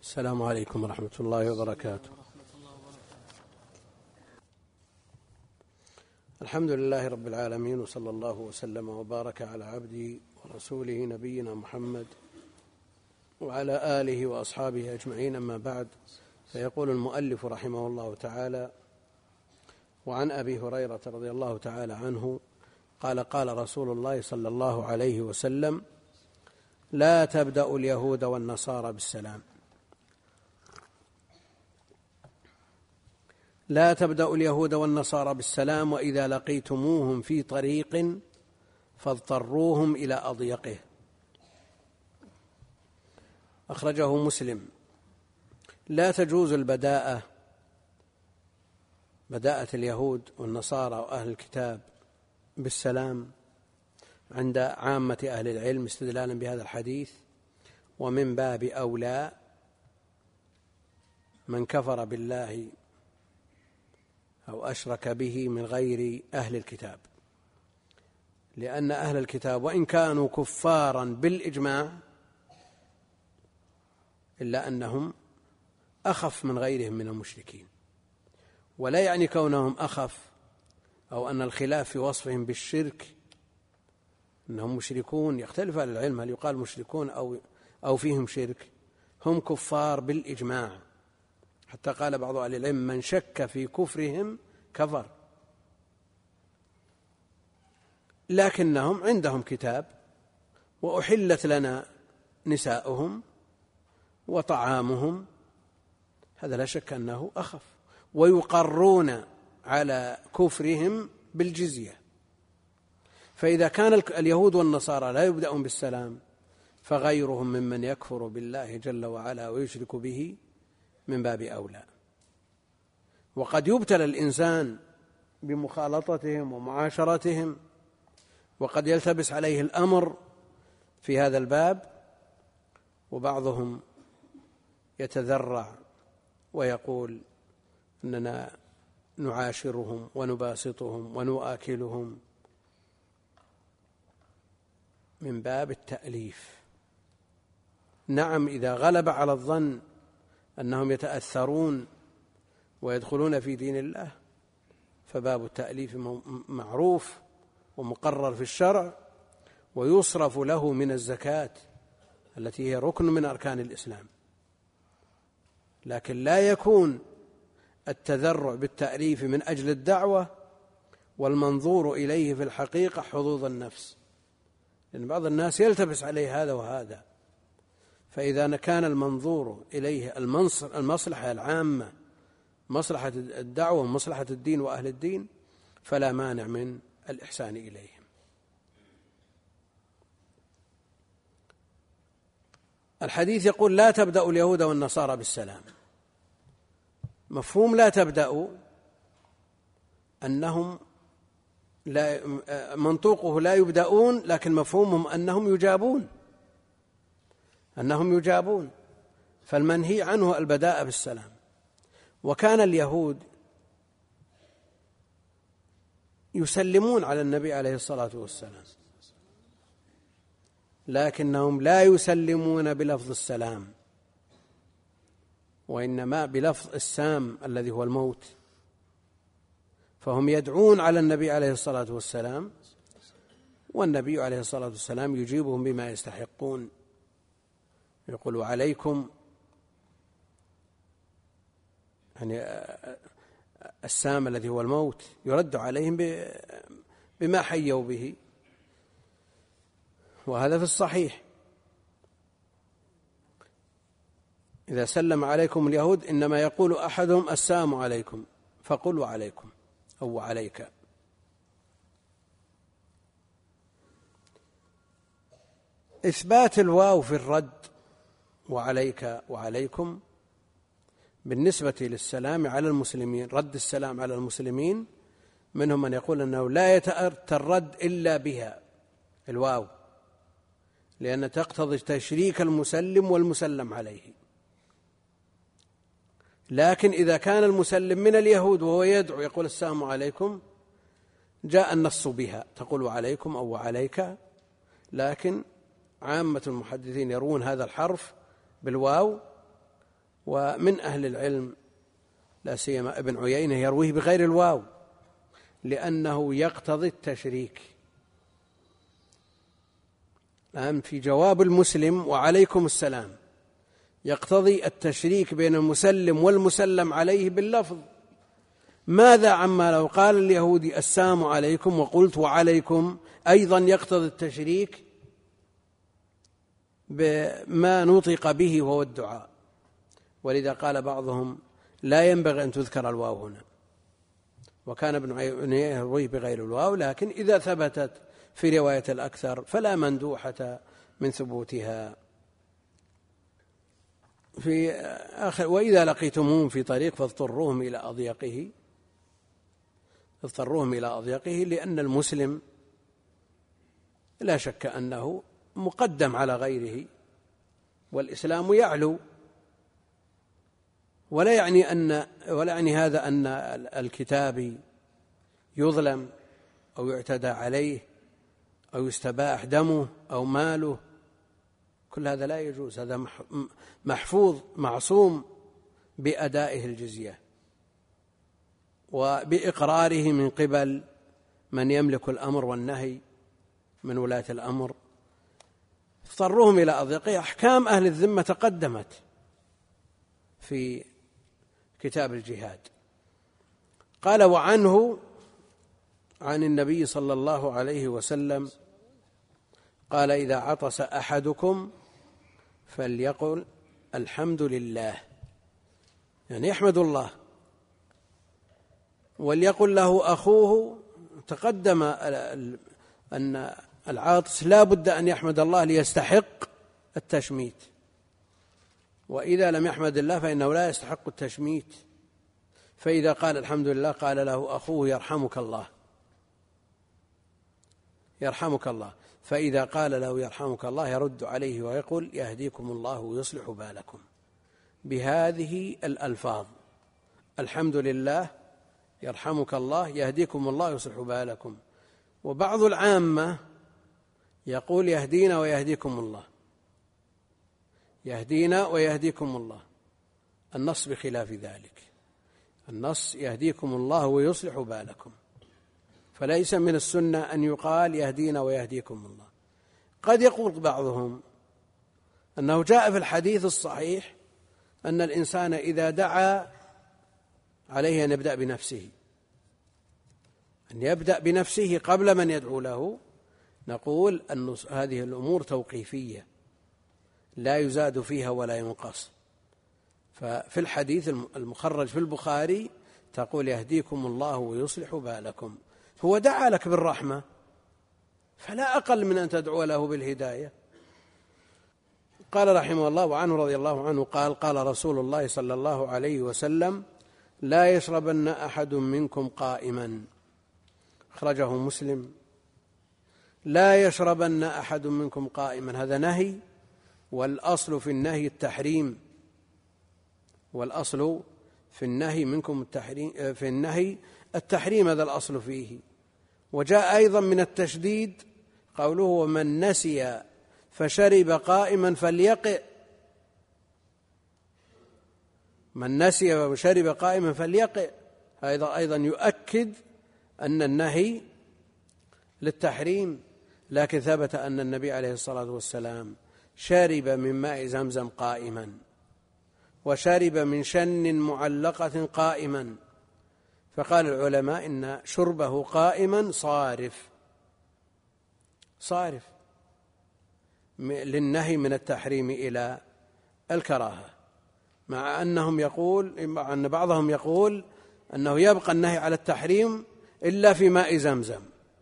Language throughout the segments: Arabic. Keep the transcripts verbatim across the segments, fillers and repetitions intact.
السلام عليكم ورحمة الله وبركاته. الحمد لله رب العالمين، وصلى الله وسلم وبارك على عبده ورسوله نبينا محمد وعلى آله وأصحابه أجمعين، أما بعد. فيقول المؤلف رحمه الله تعالى: وعن أبي هريرة رضي الله تعالى عنه قال: قال رسول الله صلى الله عليه وسلم: لا تبدأ اليهود والنصارى بالسلام. لا تبدأ اليهود والنصارى بالسلام، وإذا لقيتموهم في طريق فاضطروهم إلى أضيقه. أخرجه مسلم. لا تجوز البداءة، بداءة اليهود والنصارى وأهل الكتاب بالسلام عند عامة أهل العلم استدلالا بهذا الحديث، ومن باب أولى من كفر بالله أو أشرك به من غير أهل الكتاب، لأن أهل الكتاب وإن كانوا كفارا بالإجماع إلا أنهم أخف من غيرهم من المشركين. ولا يعني كونهم أخف أو أن الخلاف في وصفهم بالشرك أنهم مشركون، يختلف أهل العلم هل يقال مشركون أو أو فيهم شرك. هم كفار بالإجماع، حتى قال بعض أهل العلم: من شك في كفرهم كفر. لكنهم عندهم كتاب، وأحلت لنا نساؤهم وطعامهم، هذا لا شك أنه أخف. ويقرون على كفرهم بالجزية. فإذا كان اليهود والنصارى لا يبدأون بالسلام، فغيرهم ممن يكفر بالله جل وعلا ويشرك به من باب أولى. وقد يبتلى الإنسان بمخالطتهم ومعاشرتهم، وقد يلتبس عليه الأمر في هذا الباب، وبعضهم يتذرع ويقول أننا نعاشرهم ونباسطهم ونؤكلهم من باب التأليف. نعم، إذا غلب على الظن أنهم يتأثرون ويدخلون في دين الله فباب التأليف معروف ومقرر في الشرع، ويصرف له من الزكاة التي هي ركن من أركان الإسلام. لكن لا يكون التذرع بالتأليف من أجل الدعوة والمنظور إليه في الحقيقة حظوظ النفس، لأن بعض الناس يلتبس عليه هذا وهذا. فإذا كان المنظور إليه المصلحة العامة، مصلحة الدعوة ومصلحة الدين وأهل الدين، فلا مانع من الإحسان إليهم. الحديث يقول: لا تبدأ اليهود والنصارى بالسلام. مفهوم لا تبدأ أنهم لا، منطوقه لا يبدأون، لكن مفهومهم أنهم يجابون، أنهم يجابون فالمنهي عنه البداء بالسلام. وكان اليهود يسلمون على النبي عليه الصلاة والسلام، لكنهم لا يسلمون بلفظ السلام، وإنما بلفظ السام الذي هو الموت. فهم يدعون على النبي عليه الصلاة والسلام، والنبي عليه الصلاة والسلام يجيبهم بما يستحقون، يقول: عليكم، يعني السام الذي هو الموت يرد عليهم بما حيوا به، وهذا في الصحيح. إذا سلم عليكم اليهود إنما يقول أحدهم: السلام عليكم، فقل وعليكم أو عليك. إثبات الواو في الرد وعليك وعليكم بالنسبة للسلام على المسلمين، رد السلام على المسلمين، منهم من يقول أنه لا يتأتى الرد إلا بها الواو، لأن تقتضي تشريك المسلم والمسلم عليه. لكن إذا كان المسلم من اليهود وهو يدعو يقول السلام عليكم، جاء النص بها، تقول عليكم أو عليك. لكن عامة المحدثين يروون هذا الحرف بالواو ومن أهل العلم لا سيما ابن عيينة يرويه بغير الواو لأنه يقتضي التشريك. الآن في جواب المسلم وعليكم السلام يقتضي التشريك بين المسلم والمسلم عليه باللفظ. ماذا عما لو قال اليهودي السلام عليكم وقلت وعليكم؟ أيضا يقتضي التشريك بما نطق به وهو الدعاء. ولذا قال بعضهم لا ينبغي أن تذكر الواو هنا، وكان ابن عيينة يرويه بغير الواو، لكن إذا ثبتت في رواية الأكثر فلا مندوحة من ثبوتها. في آخر وإذا لقيتموهم في طريق فاضطروهم إلى أضيقه اضطروهم إلى أضيقه لأن المسلم لا شك أنه مقدم على غيره، والإسلام يعلو، ولا يعني أن ولا يعني هذا أن الكتابي يظلم أو يعتدى عليه أو يستباح دمه أو ماله، كل هذا لا يجوز. هذا محفوظ معصوم بأدائه الجزية وبإقراره من قبل من يملك الأمر والنهي من ولاة الأمر. اضطروهم إلى أضيقه. أحكام أهل الذمة تقدمت في كتاب الجهاد. قال وعنه عن النبي صلى الله عليه وسلم قال إذا عطس أحدكم فليقل الحمد لله، يعني يحمد الله، وليقل له أخوه. تقدم أن العاطس لا بد أن يحمد الله ليستحق التشميت، وإذا لم يحمد الله فإنه لا يستحق التشميت. فإذا قال الحمد لله قال له أخوه يرحمك الله يرحمك الله، فإذا قال له يرحمك الله يرد عليه ويقول يهديكم الله ويصلح بالكم بهذه الألفاظ: الحمد لله، يرحمك الله، يهديكم الله ويصلح بالكم. وبعض العامة يقول يهدينا ويهديكم الله، يهدينا ويهديكم الله. النص بخلاف ذلك، النص يهديكم الله ويصلح بالكم، فليس من السنة أن يقال يهدينا ويهديكم الله. قد يقول بعضهم أنه جاء في الحديث الصحيح أن الإنسان إذا دعا عليه أن يبدأ بنفسه، أن يبدأ بنفسه قبل من يدعو له. نقول أن هذه الأمور توقيفية لا يزاد فيها ولا ينقص. ففي الحديث المخرج في البخاري تقول يهديكم الله ويصلح بالكم، هو دعا لك بالرحمة فلا أقل من أن تدعو له بالهداية. قال رحمه الله وعنه رضي الله عنه قال قال رسول الله صلى الله عليه وسلم لا يشربن أحد منكم قائما، أخرجه مسلم. لا يشربن أحد منكم قائما، هذا نهي، والأصل في النهي التحريم، والأصل في النهي منكم التحريم، في النهي التحريم، هذا الأصل فيه. وجاء أيضا من التشديد قوله ومن نسي فشرب قائما فليقئ، من نسي وشرب قائما فليقئ، هذا أيضا يؤكد أن النهي للتحريم. لكن ثبت أن النبي عليه الصلاة والسلام شرب من ماء زمزم قائما، وشرب من شن معلقة قائما، فقال العلماء إن شربه قائما صارف صارف للنهي من التحريم إلى الكراهة، مع أنهم يقول مع أن بعضهم يقول أنه يبقى النهي على التحريم إلا في ماء زمزم.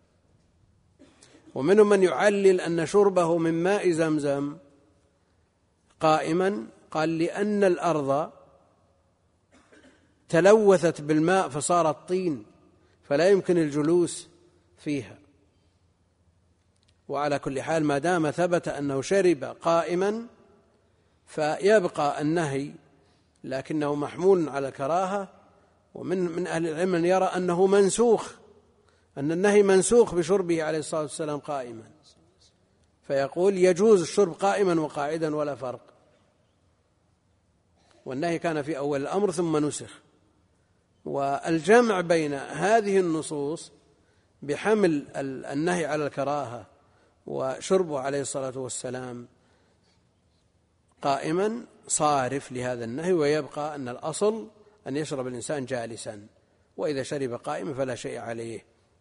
ومنهم من يعلل أن شربه من ماء زمزم قائما قال لأن الأرض تلوثت بالماء فصارت طين فلا يمكن الجلوس فيها. وعلى كل حال ما دام ثبت أنه شرب قائما فيبقى النهي، لكنه محمول على الكراهة. ومن من أهل العلم من يرى أنه منسوخ، أن النهي منسوخ بشربه عليه الصلاة والسلام قائما، فيقول يجوز الشرب قائما وقاعدا ولا فرق. والنهي كان في أول الأمر ثم نسخ. والجمع بين هذه النصوص بحمل النهي على الكراهة وشربه عليه الصلاة والسلام قائما صارف لهذا النهي، ويبقى أن الأصل أن يشرب الإنسان جالسا، وإذا شرب قائما فلا شيء عليه.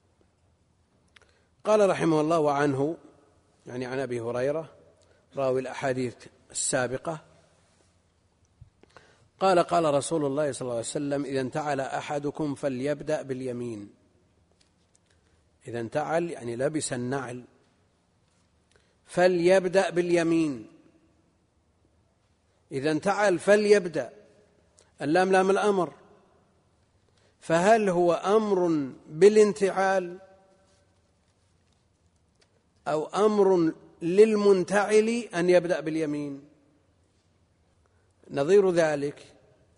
قال رحمه الله: وعنه، يعني عن أبي هريرة راوي الأحاديث السابقة، قال: قال رسول الله صلى الله عليه وسلم: إذا انتعل أحدكم فليبدأ باليمين. إذا انتعل يعني لبس النعل، فليبدأ باليمين. إذا انتعل فليبدأ، اللام لام الأمر، فهل هو أمر بالانتعال أو أمر للمنتعل أن يبدأ باليمين؟ نظير ذلك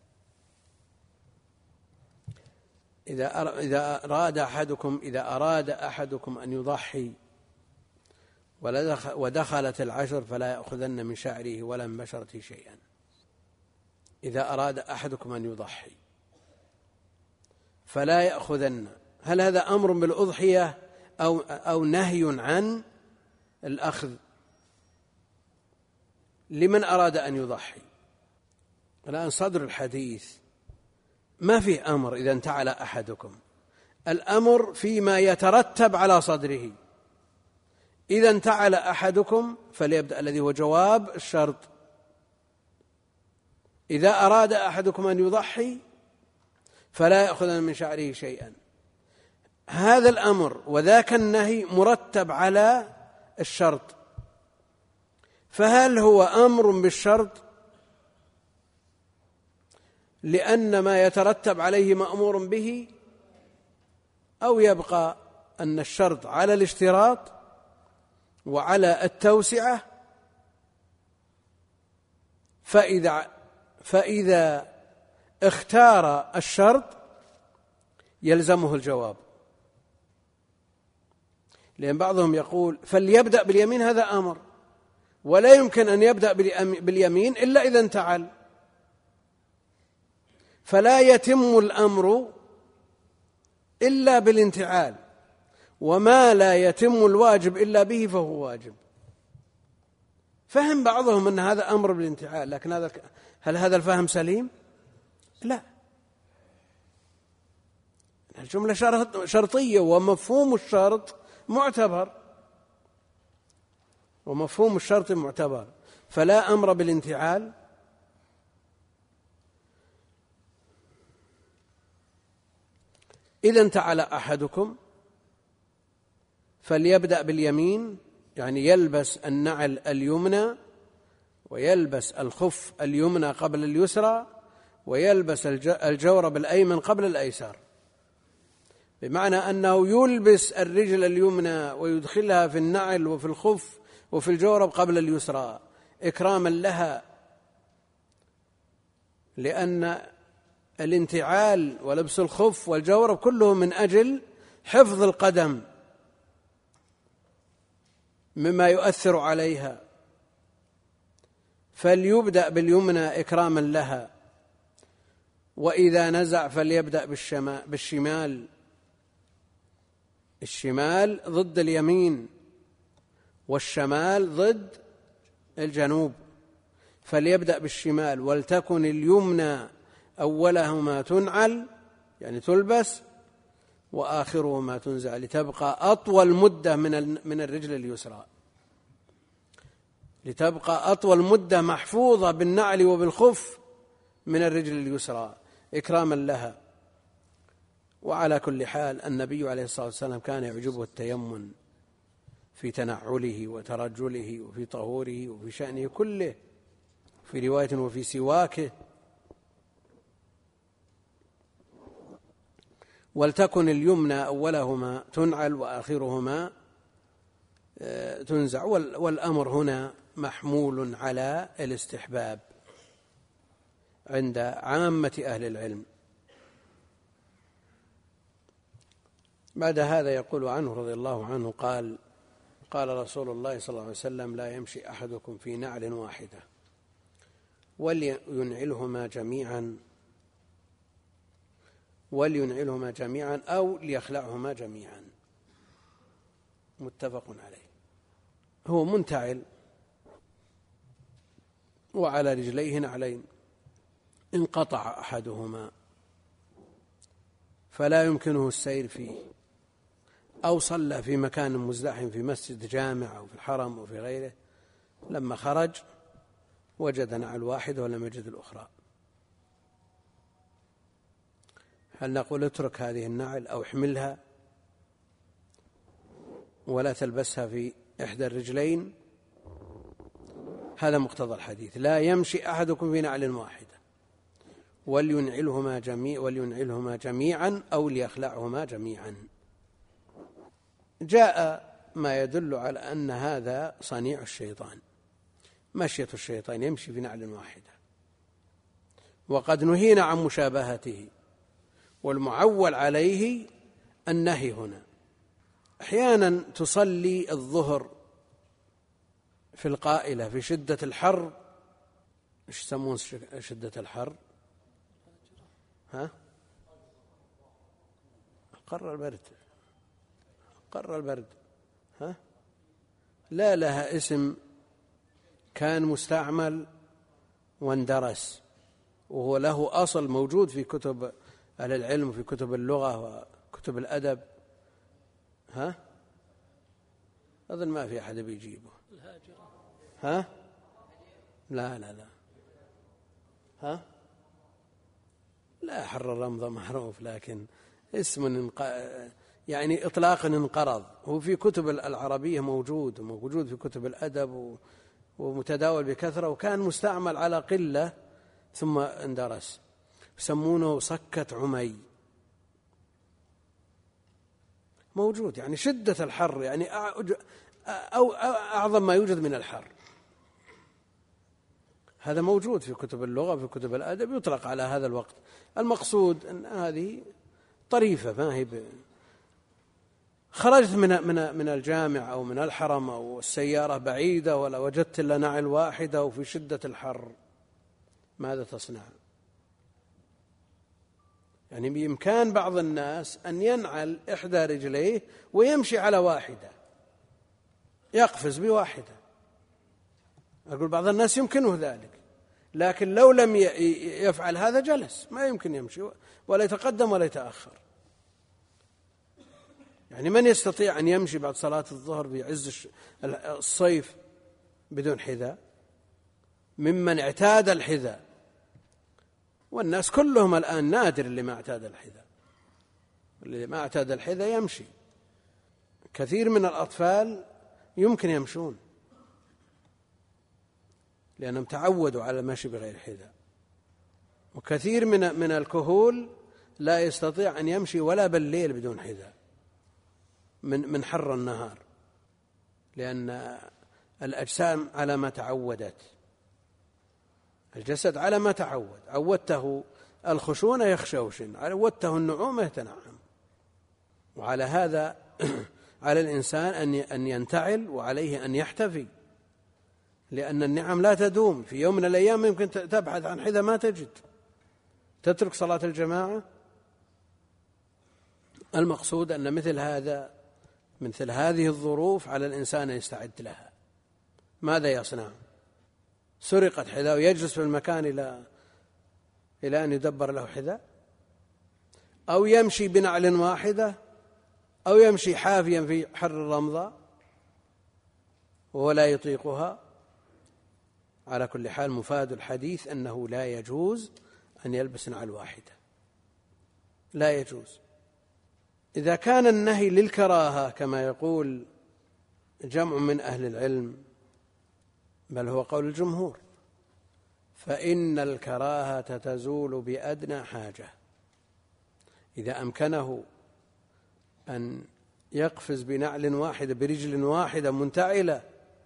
إذا إذا أراد أحدكم إذا أراد أحدكم أن يضحي ودخلت العشر فلا يأخذن من شعره ولا من بشرته شيئا. إذا أراد أحدكم أن يضحي فلا يأخذن، هل هذا أمر بالأضحية أو أو نهي عن الأخذ لمن أراد أن يضحي؟ الآن صدر الحديث ما فيه أمر إذا انتعل أحدكم، الأمر فيما يترتب على صدره. إذا انتعل أحدكم فليبدأ، الذي هو جواب الشرط. إذا أراد أحدكم أن يضحي فلا يأخذن من شعره شيئا. هذا الأمر وذاك النهي مرتب على الشرط، فهل هو أمر بالشرط لأن ما يترتب عليه مأمور به، أو يبقى أن الشرط على الاشتراط وعلى التوسعة؟ فإذا, فإذا اختار الشرط يلزمه الجواب، لأن بعضهم يقول فليبدأ باليمين، هذا أمر ولا يمكن أن يبدأ باليمين إلا إذا انتعل، فلا يتم الأمر إلا بالانتعال، وما لا يتم الواجب إلا به فهو واجب. فهم بعضهم أن هذا أمر بالانتعال، لكن هذا هل هذا الفهم سليم؟ لا، الجملة شرطية ومفهوم الشرط معتبر، ومفهوم الشرط معتبر، فلا أمر بالانتعال. إذا انتعل أحدكم فليبدأ باليمين، يعني يلبس النعل اليمنى ويلبس الخف اليمنى قبل اليسرى، ويلبس الجورب الأيمن قبل الأيسر، بمعنى أنه يلبس الرجل اليمنى ويدخلها في النعل وفي الخف وفي الجورب قبل اليسرى إكراما لها، لأن الانتعال ولبس الخف والجورب كله من أجل حفظ القدم مما يؤثر عليها، فليبدأ باليمنى إكراما لها، وإذا نزع فليبدأ بالشمال، الشمال ضد اليمين والشمال ضد الجنوب، فليبدأ بالشمال، ولتكن اليمنى أولهما تنعل يعني تلبس، وآخرهما تنزع، لتبقى أطول مدة من من الرجل اليسرى، لتبقى أطول مدة محفوظة بالنعل وبالخف من الرجل اليسرى إكراما لها. وعلى كل حال النبي عليه الصلاة والسلام كان يعجبه التيمن في تنعله وترجله وفي طهوره وفي شأنه كله، في رواية وفي سواكه. ولتكن اليمنى أولهما تنعل وآخرهما تنزع، والأمر هنا محمول على الاستحباب عند عامة أهل العلم. بعد هذا يقول عنه رضي الله عنه قال: قال رسول الله صلى الله عليه وسلم: لا يمشي أحدكم في نعل واحدة ولينعلهما جميعا ولينعلهما جميعا أو ليخلعهما جميعا، متفق عليه. هو منتعل وعلى رجليه نعلين، انقطع أحدهما فلا يمكنه السير فيه، أو صلى في مكان مزدحم في مسجد جامع أو في الحرم أو في غيره، لما خرج وجد نعل واحدة ولم يجد الأخرى، هل نقول اترك هذه النعل أو احملها ولا تلبسها في إحدى الرجلين؟ هذا مقتضى الحديث: لا يمشي أحدكم في نعل واحدة ولينعلهما جميع ولينعلهما جميعا أو ليخلعهما جميعا. جاء ما يدل على أن هذا صنيع الشيطان، مشية الشيطان يمشي في نعل واحدة، وقد نهينا عن مشابهته، والمعول عليه النهي هنا. أحيانا تصلي الظهر في القائلة في شدة الحر، ايش يسمون شدة الحر؟ ها؟ قر البرد، قر البرد، ها؟ لا لها اسم كان مستعمل واندرس، وهو له أصل موجود في كتب أهل العلم وفي كتب اللغة وكتب الأدب. ها؟ أظن ما في أحد بيجيبه. ها؟ لا لا لا ها؟ لا، حر الرمضة معروف، لكن اسم انق... يعني إطلاقا انقرض، هو في كتب العربية موجود، وموجود في كتب الأدب ومتداول بكثرة، وكان مستعمل على قلة ثم اندرس، يسمونه صكة عمي، موجود، يعني شدة الحر، يعني أو أعظم ما يوجد من الحر، هذا موجود في كتب اللغة في كتب الأدب، يطلق على هذا الوقت. المقصود أن هذه طريفة، ما هي ب... خرجت من من من الجامع أو من الحرم أو السيارة بعيدة ولا وجدت إلا نعل واحدة وفي شدة الحر، ماذا تصنع؟ يعني بإمكان بعض الناس أن ينعل إحدى رجليه ويمشي على واحدة، يقفز بواحدة، أقول بعض الناس يمكنه ذلك، لكن لو لم يفعل هذا جلس، ما يمكن يمشي ولا يتقدم ولا يتأخر. يعني من يستطيع أن يمشي بعد صلاة الظهر في عز الصيف بدون حذاء؟ ممن اعتاد الحذاء، والناس كلهم الآن نادر اللي ما اعتاد الحذاء، اللي ما اعتاد الحذاء يمشي. كثير من الأطفال يمكن يمشون لأنهم تعودوا على المشي بغير حذاء، وكثير من من الكهول لا يستطيع أن يمشي ولا بالليل بدون حذاء من من حر النهار، لأن الأجسام على ما تعودت، الجسد على ما تعود، عودته الخشونة يخشوشن، عودته النعومة يتنعم. وعلى هذا على الإنسان أن أن ينتعل، وعليه أن يحتفي، لأن النعم لا تدوم. في يوم من الأيام يمكن تبحث عن حذاء ما تجد، تترك صلاة الجماعة. المقصود أن مثل هذا مثل هذه الظروف على الإنسان أن يستعد لها. ماذا يصنع؟ سرقت حذاء ويجلس في المكان إلى إلى أن يدبر له حذاء، أو يمشي بنعل واحدة، أو يمشي حافيا في حر الرمضاء وهو لا يطيقها. على كل حال مفاد الحديث أنه لا يجوز أن يلبس نعل واحدة، لا يجوز. إذا كان النهي للكراهة كما يقول جمع من أهل العلم، بل هو قول الجمهور، فإن الكراهة تزول بأدنى حاجة. إذا أمكنه أن يقفز بنعل واحدة برجل واحدة منتعلة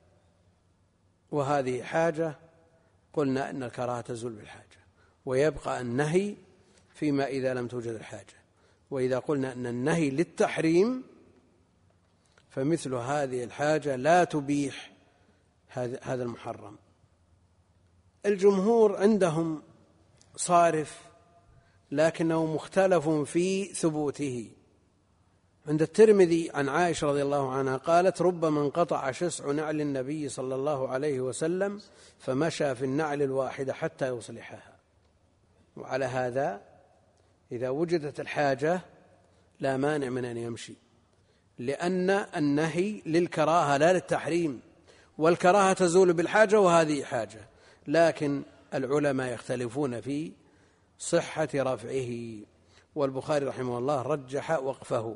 وهذه حاجة، قلنا أن الكراهة تزول بالحاجة، ويبقى النهي فيما إذا لم توجد الحاجة. وإذا قلنا أن النهي للتحريم فمثل هذه الحاجة لا تبيح هذا المحرم، الجمهور عندهم صارف لكنه مختلف في ثبوته. عند الترمذي عن عائشة رضي الله عنها قالت: ربما انقطع شسع نعل النبي صلى الله عليه وسلم فمشى في النعل الواحدة حتى يصلحها. وعلى هذا إذا وجدت الحاجة لا مانع من أن يمشي، لأن النهي للكراهة لا للتحريم، والكراهة تزول بالحاجة وهذه حاجة، لكن العلماء يختلفون في صحة رفعه، والبخاري رحمه الله رجح وقفه.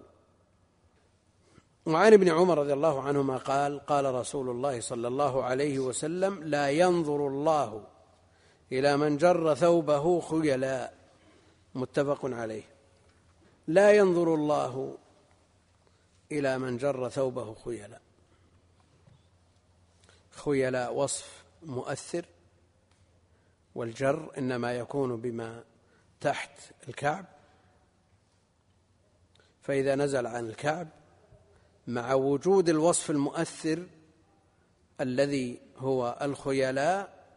وعن ابن عمر رضي الله عنهما قال: قال رسول الله صلى الله عليه وسلم: لا ينظر الله إلى من جر ثوبه خيلاء. متفق عليه. لا ينظر الله إلى من جر ثوبه خيلاء. خيلاء وصف مؤثر، والجر إنما يكون بما تحت الكعب، فإذا نزل عن الكعب مع وجود الوصف المؤثر الذي هو الخيلاء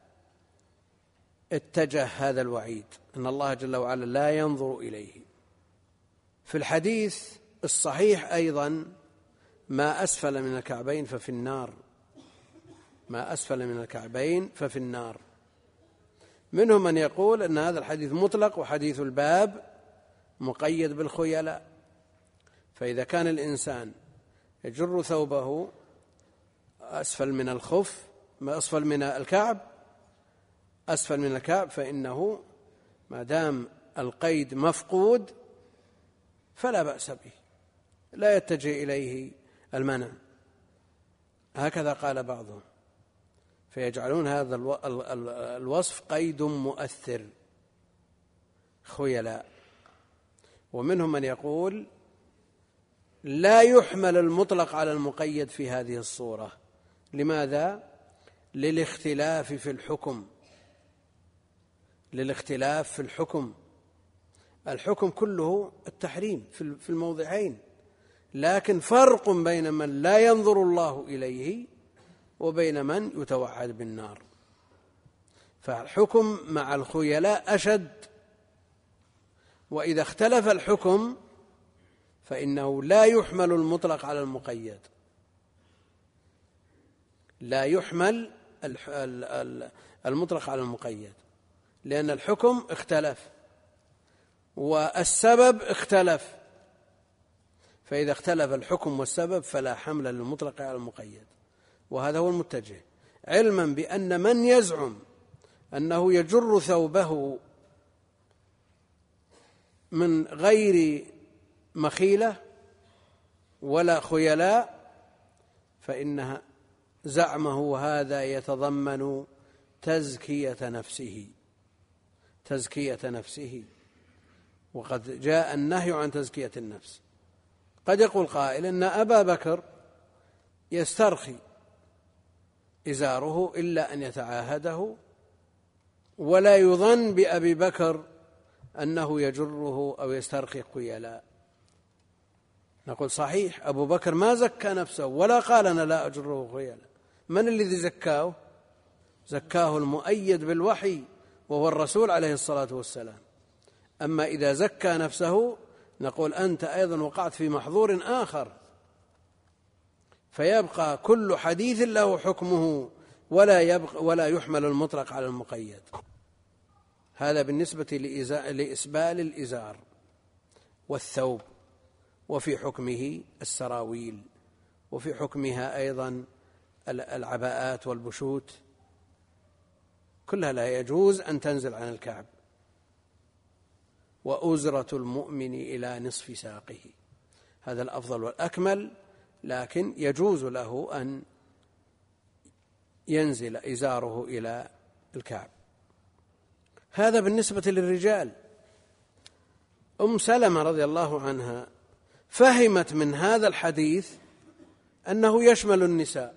اتجه هذا الوعيد، أن الله جل وعلا لا ينظر إليه. في الحديث الصحيح أيضا: ما أسفل من الكعبين ففي النار، ما أسفل من الكعبين ففي النار. منهم من يقول أن هذا الحديث مطلق وحديث الباب مقيد بالخيلاء، فإذا كان الإنسان يجر ثوبه أسفل من الخف، ما أسفل من الكعب، أسفل من الكعب، فإنه ما دام القيد مفقود فلا بأس به، لا يتجه إليه المنع. هكذا قال بعضهم، فيجعلون هذا الوصف قيد مؤثر خيلاء. ومنهم من يقول: لا يحمل المطلق على المقيد في هذه الصورة. لماذا؟ للاختلاف في الحكم، للاختلاف في الحكم. الحكم كله التحريم في الموضعين، لكن فرق بين من لا ينظر الله إليه وبين من يتوعد بالنار، فالحكم مع الخيلاء أشد. وإذا اختلف الحكم فإنه لا يحمل المطلق على المقيد، لا يحمل المطلق على المقيد، لأن الحكم اختلف والسبب اختلف، فإذا اختلف الحكم والسبب فلا حمل للمطلق على المقيد. وهذا هو المتجه، علما بأن من يزعم أنه يجر ثوبه من غير مخيلة ولا خيلاء فإنها زعمه هذا يتضمن تزكية نفسه، تزكية نفسه، وقد جاء النهي عن تزكية النفس. قد يقول قائل إن أبا بكر يسترخي إزاره إلا أن يتعاهده، ولا يظن بأبي بكر أنه يجره أو يسترخي خيلاء. نقول صحيح، أبو بكر ما زكى نفسه ولا قال أنا لا أجره خيلاء. من الذي زكاه؟ زكاه المؤيد بالوحي وهو الرسول عليه الصلاة والسلام. أما إذا زكى نفسه نقول أنت أيضا وقعت في محظور آخر، فيبقى كل حديث له حكمه ولا يبقى ولا يحمل المطلق على المقيد. هذا بالنسبة لإسبال الإزار والثوب، وفي حكمه السراويل، وفي حكمها أيضا العباءات والبشوت، كلها لا يجوز أن تنزل عن الكعب. وأزرة المؤمن إلى نصف ساقه، هذا الأفضل والأكمل، لكن يجوز له أن ينزل إزاره إلى الكعب. هذا بالنسبة للرجال. أم سلمة رضي الله عنها فهمت من هذا الحديث أنه يشمل النساء،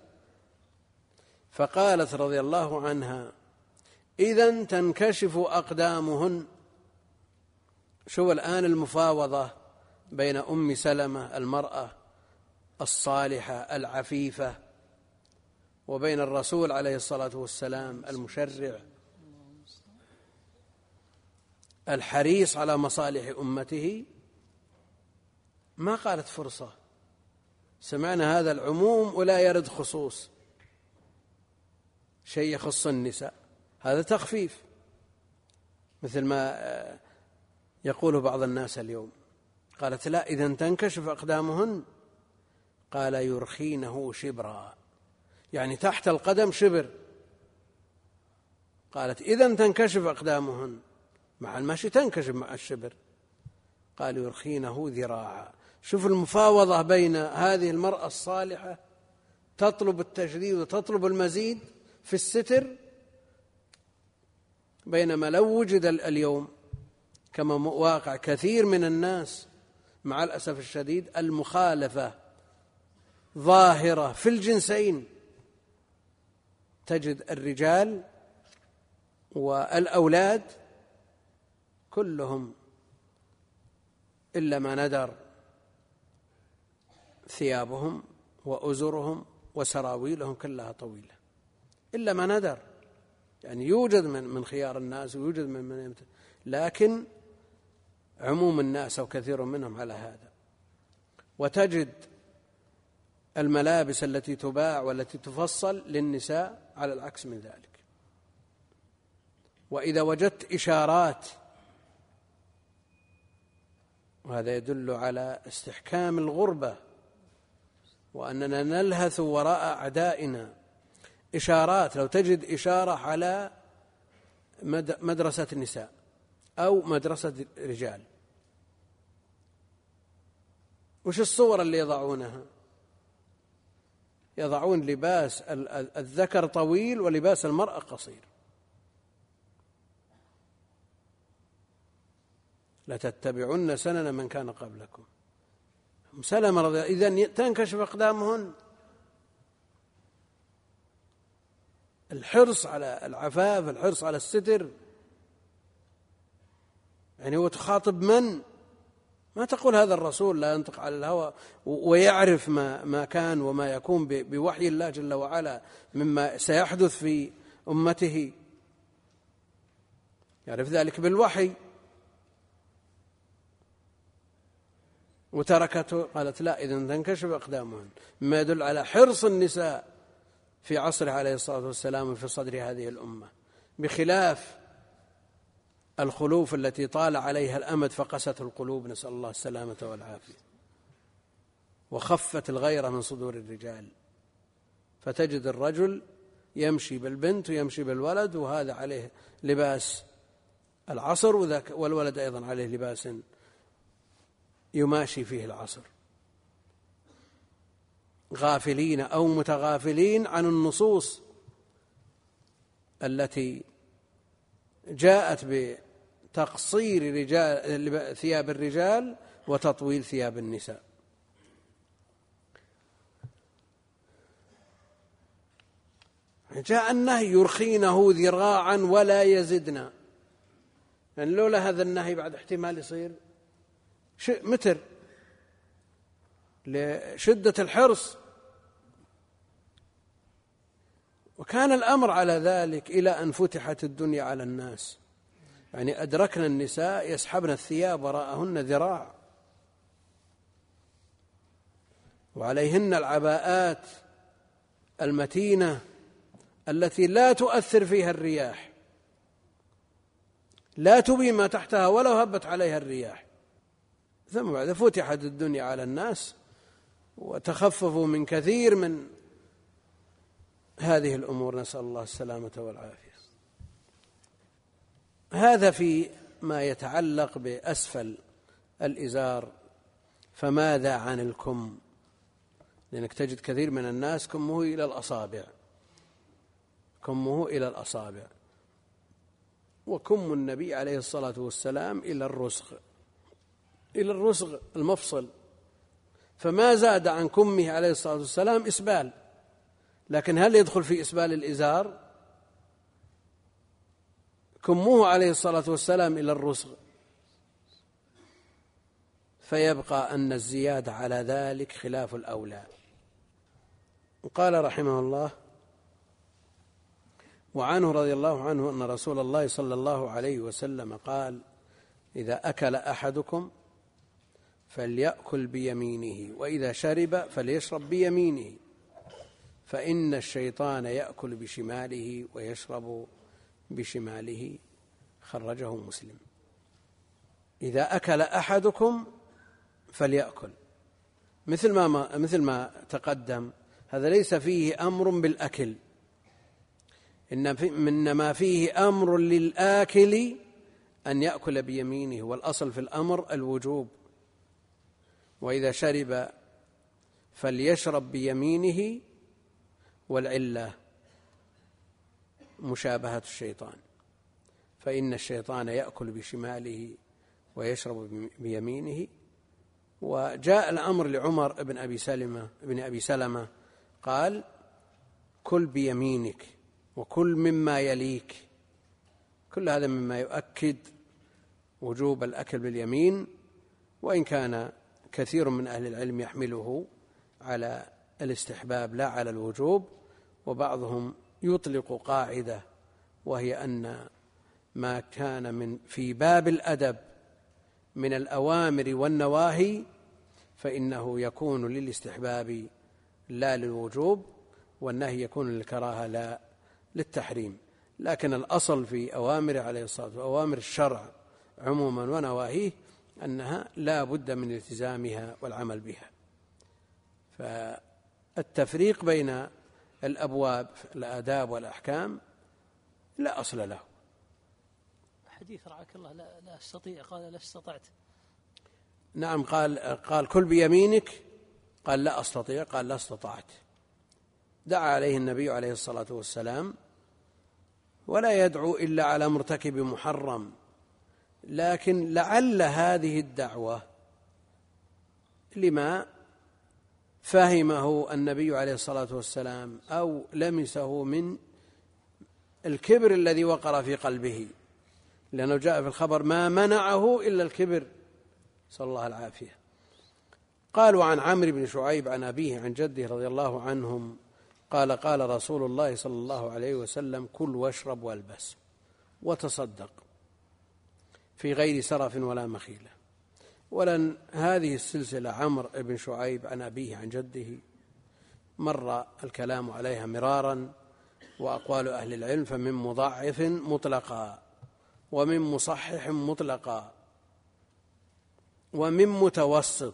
فقالت رضي الله عنها: إذن تنكشف أقدامهن. شو الآن المفاوضة بين أم سلمة المرأة الصالحة العفيفة وبين الرسول عليه الصلاة والسلام المشرع الحريص على مصالح أمته، ما قالت فرصة. سمعنا هذا العموم ولا يرد خصوص، شيء يخص النساء، هذا تخفيف، مثل ما يقوله بعض الناس اليوم. قالت لا، إذا تنكشف أقدامهن، قال يرخينه شبرا، يعني تحت القدم شبر. قالت إذا تنكشف أقدامهن، مع المشي تنكشف مع الشبر. قال يرخينه ذراعا. شوف المفاوضة بين هذه المرأة الصالحة تطلب التجديد وتطلب المزيد في الستر، بينما لو وجد اليوم كما واقع كثير من الناس مع الأسف الشديد المخالفة ظاهرة في الجنسين، تجد الرجال والأولاد كلهم إلا ما ندر ثيابهم وأزرهم وسراويلهم كلها طويلة، إلا ما ندر. يعني يوجد من من خيار الناس ويوجد من من يمت... لكن عموم الناس أو كثير منهم على هذا. وتجد الملابس التي تباع والتي تفصل للنساء على العكس من ذلك. وإذا وجدت إشارات، وهذا يدل على استحكام الغربة وأننا نلهث وراء أعدائنا، إشارات، لو تجد إشارة على مدرسة النساء أو مدرسة رجال، وش الصور اللي يضعونها؟ يضعون لباس الذكر طويل ولباس المرأة قصير. لتتبعن سنن من كان قبلكم. سلمة رضي الله عنها، إذن تنكشف أقدامهن. الحرص على العفاف، الحرص على الستر. يعني هو تخاطب من؟ ما تقول هذا الرسول لا ينطق على الهوى ويعرف ما ما كان وما يكون بوحي الله جل وعلا مما سيحدث في أمته، يعرف ذلك بالوحي. وتركته، قالت لا، إذن تنكشف أقدامهن، مما يدل على حرص النساء في عصره عليه الصلاة والسلام في صدر هذه الأمة، بخلاف الخلوف التي طال عليها الأمد فقست القلوب، نسأل الله السلامة والعافية، وخفت الغيرة من صدور الرجال. فتجد الرجل يمشي بالبنت ويمشي بالولد، وهذا عليه لباس العصر، والولد أيضا عليه لباس يماشي فيه العصر، غافلين أو متغافلين عن النصوص التي جاءت بتقصير رجال ثياب الرجال وتطويل ثياب النساء. جاء النهي يرخينه ذراعا ولا يزدنا، يعني لولا هذا النهي بعد احتمال يصير متر لشدة الحرص. وكان الأمر على ذلك إلى أن فتحت الدنيا على الناس، يعني أدركنا النساء يسحبن الثياب وراءهن ذراع، وعليهن العباءات المتينة التي لا تؤثر فيها الرياح، لا تبي ما تحتها ولو هبت عليها الرياح. ثم بعد فتحت الدنيا على الناس وتخففوا من كثير من هذه الأمور، نسأل الله السلامة والعافية. هذا في ما يتعلق بأسفل الإزار. فماذا عن الكم؟ لأنك تجد كثير من الناس كمه إلى الأصابع، كمه إلى الأصابع، وكم النبي عليه الصلاة والسلام إلى الرسغ، إلى الرسغ المفصل، فما زاد عن كمه عليه الصلاة والسلام إسبال. لكن هل يدخل في إسبال الإزار؟ كمه عليه الصلاة والسلام إلى الرسغ، فيبقى أن الزيادة على ذلك خلاف الأولى. قال رحمه الله: وعنه رضي الله عنه أن رسول الله صلى الله عليه وسلم قال: إذا أكل أحدكم فليأكل بيمينه، وإذا شرب فليشرب بيمينه، فإن الشيطان يأكل بشماله ويشرب بشماله. خرجه مسلم. إذا أكل أحدكم فليأكل، مثل ما مثل ما تقدم، هذا ليس فيه أمر بالأكل، إنما فيه أمر للآكل أن يأكل بيمينه، والأصل في الأمر الوجوب. وإذا شرب فليشرب بيمينه، والعلة مشابهة الشيطان، فإن الشيطان يأكل بشماله ويشرب بيمينه. وجاء الأمر لعمر بن أبي سلمة بن أبي سلمة قال: كل بيمينك وكل مما يليك. كل هذا مما يؤكد وجوب الأكل باليمين، وإن كان كثير من أهل العلم يحمله على الاستحباب لا على الوجوب، وبعضهم يطلق قاعدة، وهي أن ما كان من في باب الأدب من الأوامر والنواهي فإنه يكون للاستحباب لا للوجوب، والنهي يكون للكراهة لا للتحريم. لكن الأصل في أوامر عليه الصلاة والسلام وأوامر الشرع عموما ونواهيه أنها لا بد من التزامها والعمل بها. فالتفريق بين الأبواب الآداب والأحكام لا أصل له. حديث رعاك الله لا, لا أستطيع، قال لا استطعت. نعم، قال قال كل بيمينك، قال لا أستطيع، قال لا استطعت. دعا عليه النبي عليه الصلاة والسلام، ولا يدعو إلا على مرتكب محرم، لكن لعل هذه الدعوة لما فهمه النبي عليه الصلاة والسلام أو لمسه من الكبر الذي وقر في قلبه، لأنه جاء في الخبر: ما منعه إلا الكبر، صلى الله العافية. قالوا عن عمرو بن شعيب عن أبيه عن جده رضي الله عنهم قال: قال رسول الله صلى الله عليه وسلم: كل واشرب والبس وتصدق في غير سرف ولا مخيلة. ولن هذه السلسلة عمرو بن شعيب عن أبيه عن جده مر الكلام عليها مرارا، وأقوال أهل العلم فمن مضاعف مطلقا، ومن مصحح مطلقا، ومن متوسط،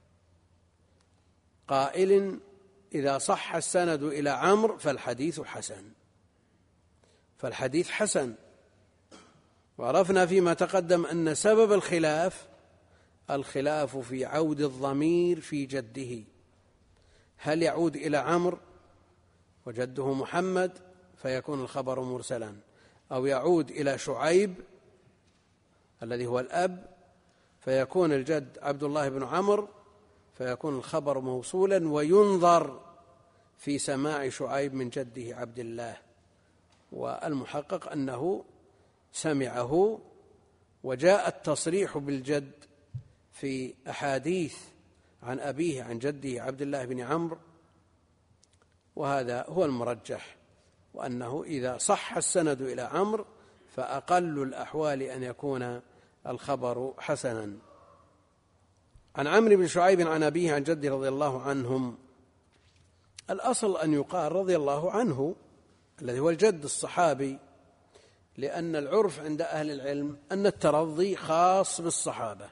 قائل: إذا صح السند إلى عمرو فالحديث حسن، فالحديث حسن. وعرفنا فيما تقدم أن سبب الخلاف الخلاف في عود الضمير في جده، هل يعود إلى عمرو وجده محمد فيكون الخبر مرسلا، أو يعود إلى شعيب الذي هو الأب فيكون الجد عبد الله بن عمرو فيكون الخبر موصولا، وينظر في سماع شعيب من جده عبد الله. والمحقق أنه سمعه، وجاء التصريح بالجد في أحاديث عن أبيه عن جده عبد الله بن عمرو، وهذا هو المرجح، وأنه إذا صح السند إلى عمرو فأقل الأحوال أن يكون الخبر حسنا. عن عمرو بن شعيب عن أبيه عن جده رضي الله عنهم، الأصل أن يقال رضي الله عنه الذي هو الجد الصحابي، لأن العرف عند أهل العلم أن الترضي خاص بالصحابة.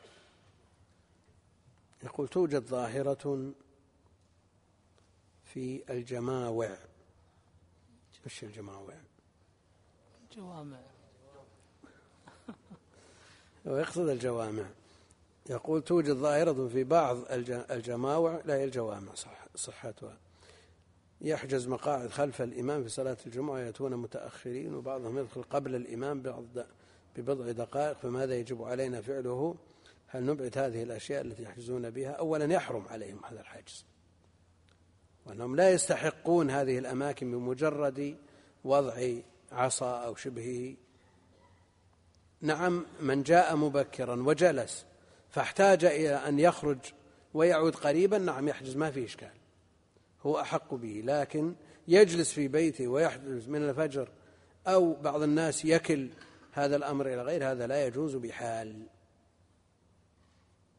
يقول: توجد ظاهرة في الجماوع. وش الجماوع؟ جوامع. ويقصد الجوامع. يقول: توجد ظاهرة في بعض الجماوع، لا هي الجوامع صح صحتها، يحجز مقاعد خلف الإمام في صلاة الجمعة ويأتون متأخرين، وبعضهم يدخل قبل الإمام ببضع دقائق، فماذا يجب علينا فعله؟ هل نبعد هذه الأشياء التي يحجزون بها؟ أولا يحرم عليهم هذا الحجز، وأنهم لا يستحقون هذه الأماكن بمجرد وضع عصا أو شبهه. نعم، من جاء مبكرا وجلس فاحتاج إلى أن يخرج ويعود قريبا، نعم يحجز، ما في إشكال، هو أحق به. لكن يجلس في بيته ويحجز من الفجر، أو بعض الناس يكل هذا الأمر إلى غير هذا، لا يجوز بحال.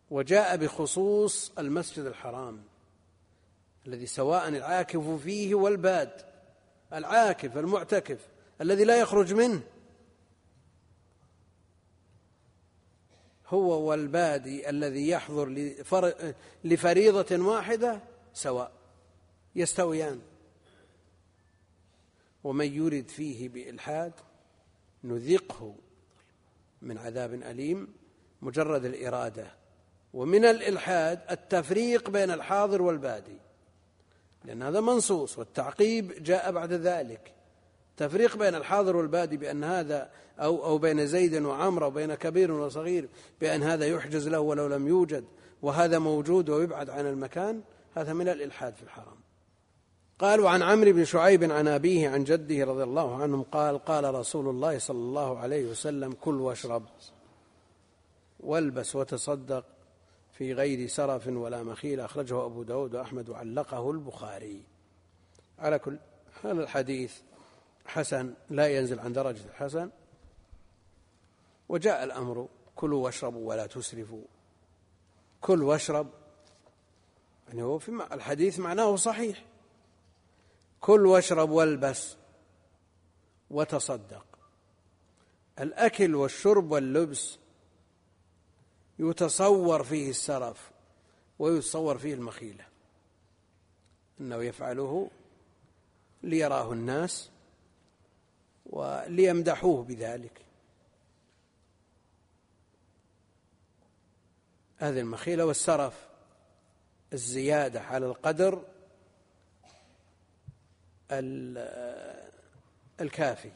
وجاء بخصوص المسجد الحرام الذي سواء العاكف فيه والباد. العاكف المعتكف الذي لا يخرج منه هو والبادي الذي يحضر لفريضة واحدة سواء، يستويان. ومن يرد فيه بإلحاد نذقه من عذاب أليم. مجرد الإرادة. ومن الإلحاد التفريق بين الحاضر والبادي، لأن هذا منصوص، والتعقيب جاء بعد ذلك. تفريق بين الحاضر والبادي بأن هذا أو, أو بين زيد وعمر أو بين كبير وصغير بأن هذا يحجز له ولو لم يوجد وهذا موجود ويبعد عن المكان، هذا من الإلحاد في الحرام. قالوا عن عمرو بن شعيب عن أبيه عن جده رضي الله عنهم قال قال رسول الله صلى الله عليه وسلم كل واشرب والبس وتصدق في غير سرف ولا مخيل. أخرجه أبو داود وأحمد وعلقه البخاري. على كل هذا الحديث حسن، لا ينزل عن درجة الحسن. وجاء الأمر كلوا واشربوا ولا تسرفوا. كل واشرب يعني هو في الحديث معناه صحيح. كل واشرب والبس وتصدق. الأكل والشرب واللبس يتصور فيه السرف ويتصور فيه المخيلة، أنه يفعله ليراه الناس وليمدحوه بذلك. هذه المخيلة. والسرف الزيادة على القدر الكافي.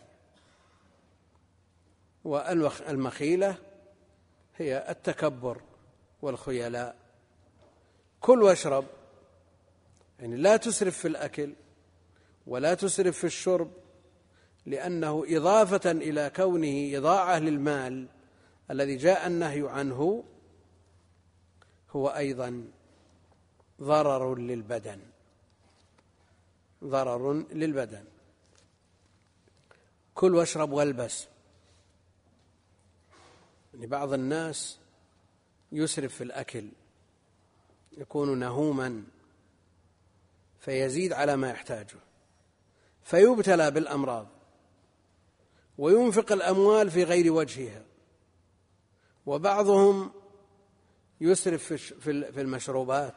والمخيلة هي التكبر والخيلاء. كل واشرب يعني لا تسرف في الأكل ولا تسرف في الشرب، لأنه إضافة إلى كونه إضاعة للمال الذي جاء النهي عنه هو أيضا ضرر للبدن. ضرر للبدن. كل واشرب والبس يعني بعض الناس يسرف في الأكل، يكون نهوما فيزيد على ما يحتاجه فيبتلى بالأمراض، وينفق الأموال في غير وجهها. وبعضهم يسرف في المشروبات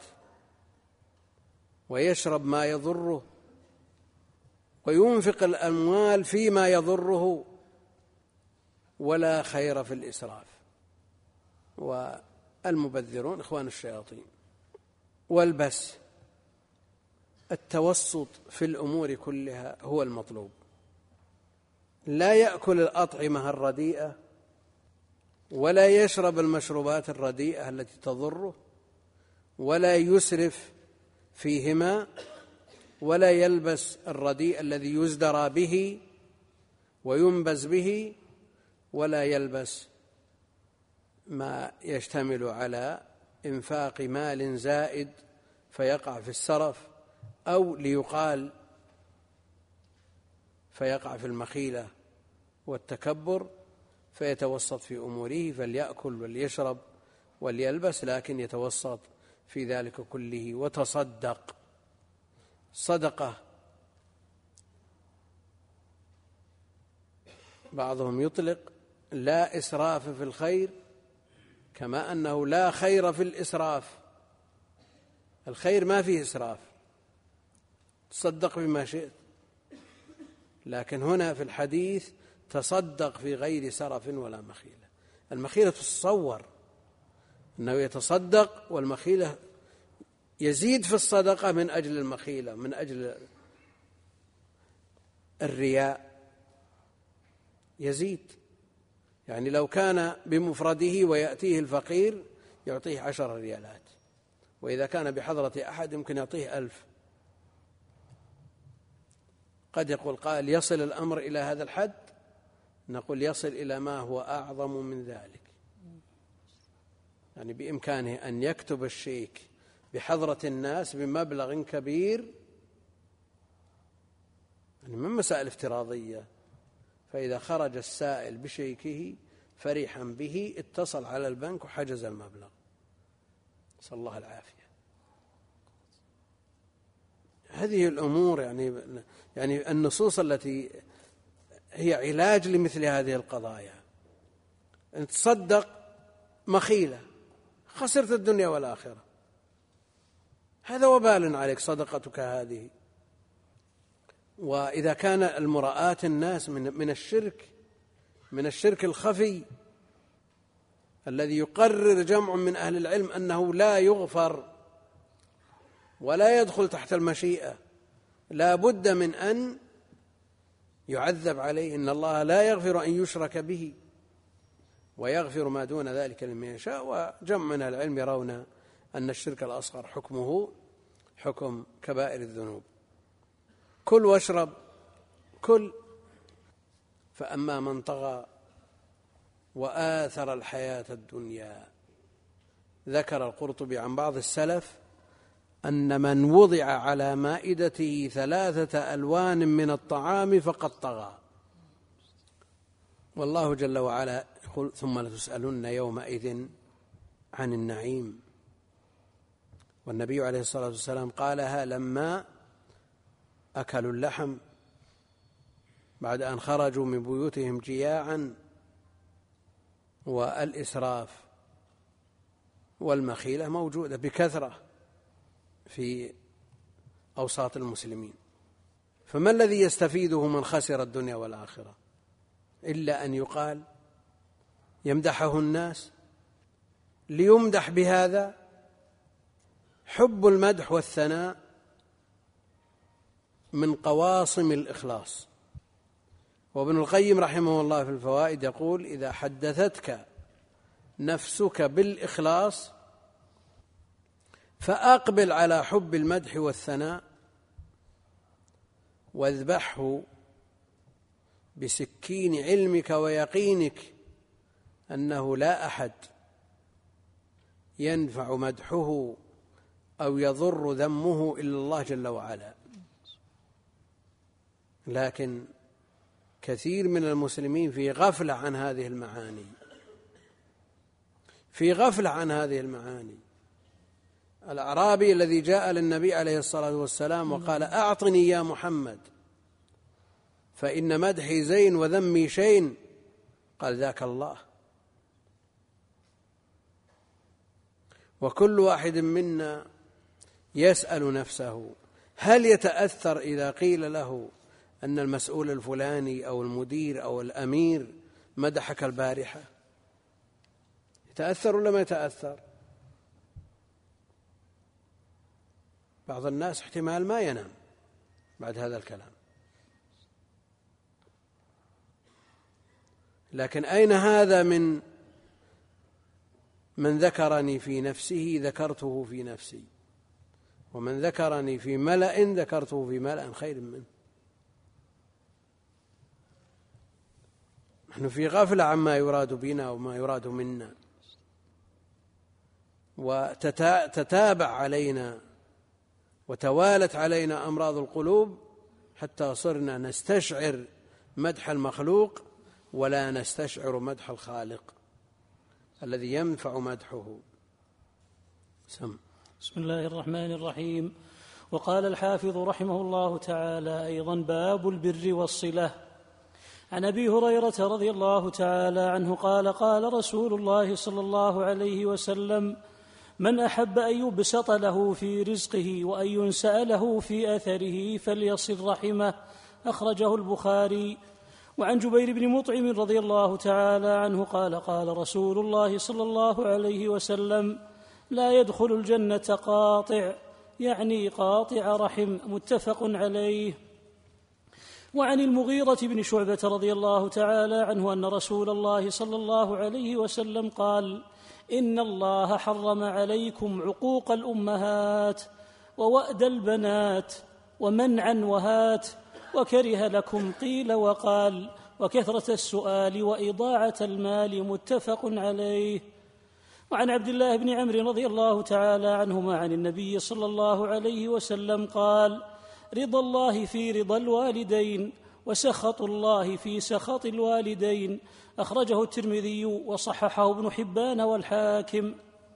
ويشرب ما يضره وينفق الأموال فيما يضره، ولا خير في الإسراف. والمبذرون إخوان الشياطين. والبس التوسط في الأمور كلها هو المطلوب. لا يأكل الأطعمة الرديئة ولا يشرب المشروبات الرديئة التي تضره، ولا يسرف فيهما، ولا يلبس الرديء الذي يزدرى به وينبز به، ولا يلبس ما يشتمل على إنفاق مال زائد فيقع في السرف، أو ليقال فيقع في المخيلة والتكبر فيتوسط في أموره. فليأكل وليشرب وليلبس، لكن يتوسط في ذلك كله. وتصدق. صدقة بعضهم يطلق لا إسراف في الخير، كما أنه لا خير في الإسراف. الخير ما فيه إسراف، تصدق بما شئت. لكن هنا في الحديث تصدق في غير سرف ولا مخيلة. المخيلة تتصور أنه يتصدق، والمخيلة يزيد في الصدقة من أجل المخيلة، من أجل الرياء يزيد. يعني لو كان بمفرده ويأتيه الفقير يعطيه عشر ريالات، وإذا كان بحضرة أحد يمكن يعطيه ألف. قد يقول قائل يصل الأمر إلى هذا الحد؟ نقول يصل إلى ما هو أعظم من ذلك. يعني بإمكانه أن يكتب الشيك بحضرة الناس بمبلغ كبير، يعني من مسائل افتراضية. فإذا خرج السائل بشيكه فرحا به اتصل على البنك وحجز المبلغ، نسأل الله العافية. هذه الأمور يعني يعني النصوص التي هي علاج لمثل هذه القضايا، أن تصدق مخيلة خسرت الدنيا والآخرة، هذا وبال عليك صدقتك هذه. وإذا كان المراءة الناس من من الشرك من الشرك الخفي الذي يقرر جمع من أهل العلم أنه لا يغفر ولا يدخل تحت المشيئة، لا بد من أن يعذب عليه، إن الله لا يغفر أن يشرك به ويغفر ما دون ذلك لمن يشاء. وجمع من العلم يرون أن الشرك الأصغر حكمه حكم كبائر الذنوب. كل واشرب كل، فأما من طغى وآثر الحياة الدنيا. ذكر القرطبي عن بعض السلف أن من وضع على مائدته ثلاثة ألوان من الطعام فقد طغى. والله جل وعلا يقول ثم لتسألن يومئذ عن النعيم. والنبي عليه الصلاة والسلام قالها لما أكلوا اللحم بعد أن خرجوا من بيوتهم جياعا، والإسراف والمخيلة موجودة بكثرة في أوساط المسلمين. فما الذي يستفيده من خسر الدنيا والآخرة إلا أن يقال يمدحه الناس ليمدح بهذا؟ حب المدح والثناء من قواصم الإخلاص. وابن القيم رحمه الله في الفوائد يقول إذا حدثتك نفسك بالإخلاص فأقبل على حب المدح والثناء واذبحه بسكين علمك ويقينك أنه لا أحد ينفع مدحه أو يضر ذمه إلا الله جل وعلا. لكن كثير من المسلمين في غفلة عن هذه المعاني في غفلة عن هذه المعاني. الأعرابي الذي جاء للنبي عليه الصلاة والسلام وقال أعطني يا محمد فإن مدحي زين وذمي شين، قال ذاك الله. وكل واحد منا يسأل نفسه هل يتأثر إذا قيل له أن المسؤول الفلاني أو المدير أو الأمير مدحك البارحة؟ يتأثر ولا ما يتأثر؟ بعض الناس احتمال ما ينام بعد هذا الكلام. لكن أين هذا من من ذكرني في نفسه ذكرته في نفسي، ومن ذكرني في ملأ ذكرته في ملأ خير منه. نحن في غفلة عما يراد بنا وما يراد منا، وتتابع علينا وتوالت علينا أمراض القلوب حتى صرنا نستشعر مدح المخلوق ولا نستشعر مدح الخالق الذي ينفع مدحه. سم. بسم الله الرحمن الرحيم. وقال الحافظ رحمه الله تعالى أيضا باب البر والصلة. عن أبي هريرة رضي الله تعالى عنه قال قال رسول الله صلى الله عليه وسلم من أحب أن يبسط له في رزقه وأن ينسأ له في أثره فليصل رحمه، أخرجه البخاري. وعن جبير بن مطعم رضي الله تعالى عنه قال قال رسول الله صلى الله عليه وسلم لا يدخل الجنة قاطع، يعني قاطع رحم، متفق عليه. وعن المغيرة بن شعبة رضي الله تعالى عنه أن رسول الله صلى الله عليه وسلم قال إن الله حرم عليكم عقوق الأمهات ووأد البنات ومنعا وهات، وكره لكم قيل وقال وكثرة السؤال وإضاعة المال، متفق عليه. وعن عبد الله بن عمرو رضي الله تعالى عنهما عن النبي صلى الله عليه وسلم قال رضا الله في رضا الوالدين وسخط الله في سخط الوالدين، أخرجه الترمذي وصححه ابن حبان والحاكم.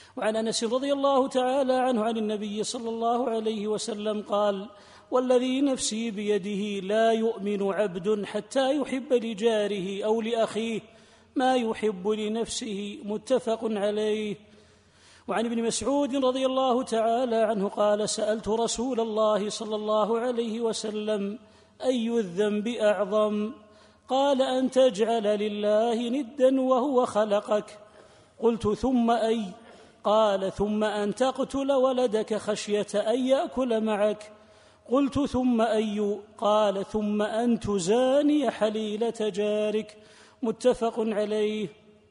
وعن أنس رضي الله تعالى عنه عن النبي صلى الله عليه وسلم قال: والذي نفسي بيده لا يؤمن عبد حتى يحب لجاره أو لأخيه ما يحب لنفسه. متفق عليه. وعن ابن مسعود رضي الله تعالى عنه قال: سألت رسول الله صلى الله عليه وسلم: أي الذنب أعظم؟ قال: أن تجعل لله ندا وهو خلقك. قلت: ثم أي؟ قال: ثم أن تقتل ولدك خشية أن يأكل معك. قلت: ثم أي؟ قال: ثم أن تزاني حليلة جارك. متفق عليه.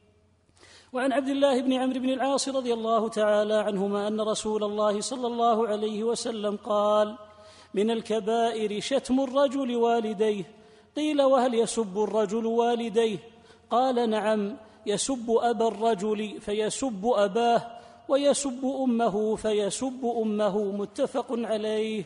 وعن عبد الله بن عمرو بن العاص رضي الله تعالى عنهما أن رسول الله صلى الله عليه وسلم قال: من الكبائر شتم الرجل والديه. قيل: وهل يسب الرجل والديه؟ قال: نعم، يسب أبا الرجل فيسب أباه، ويسب أمه فيسب أمه. متفق عليه.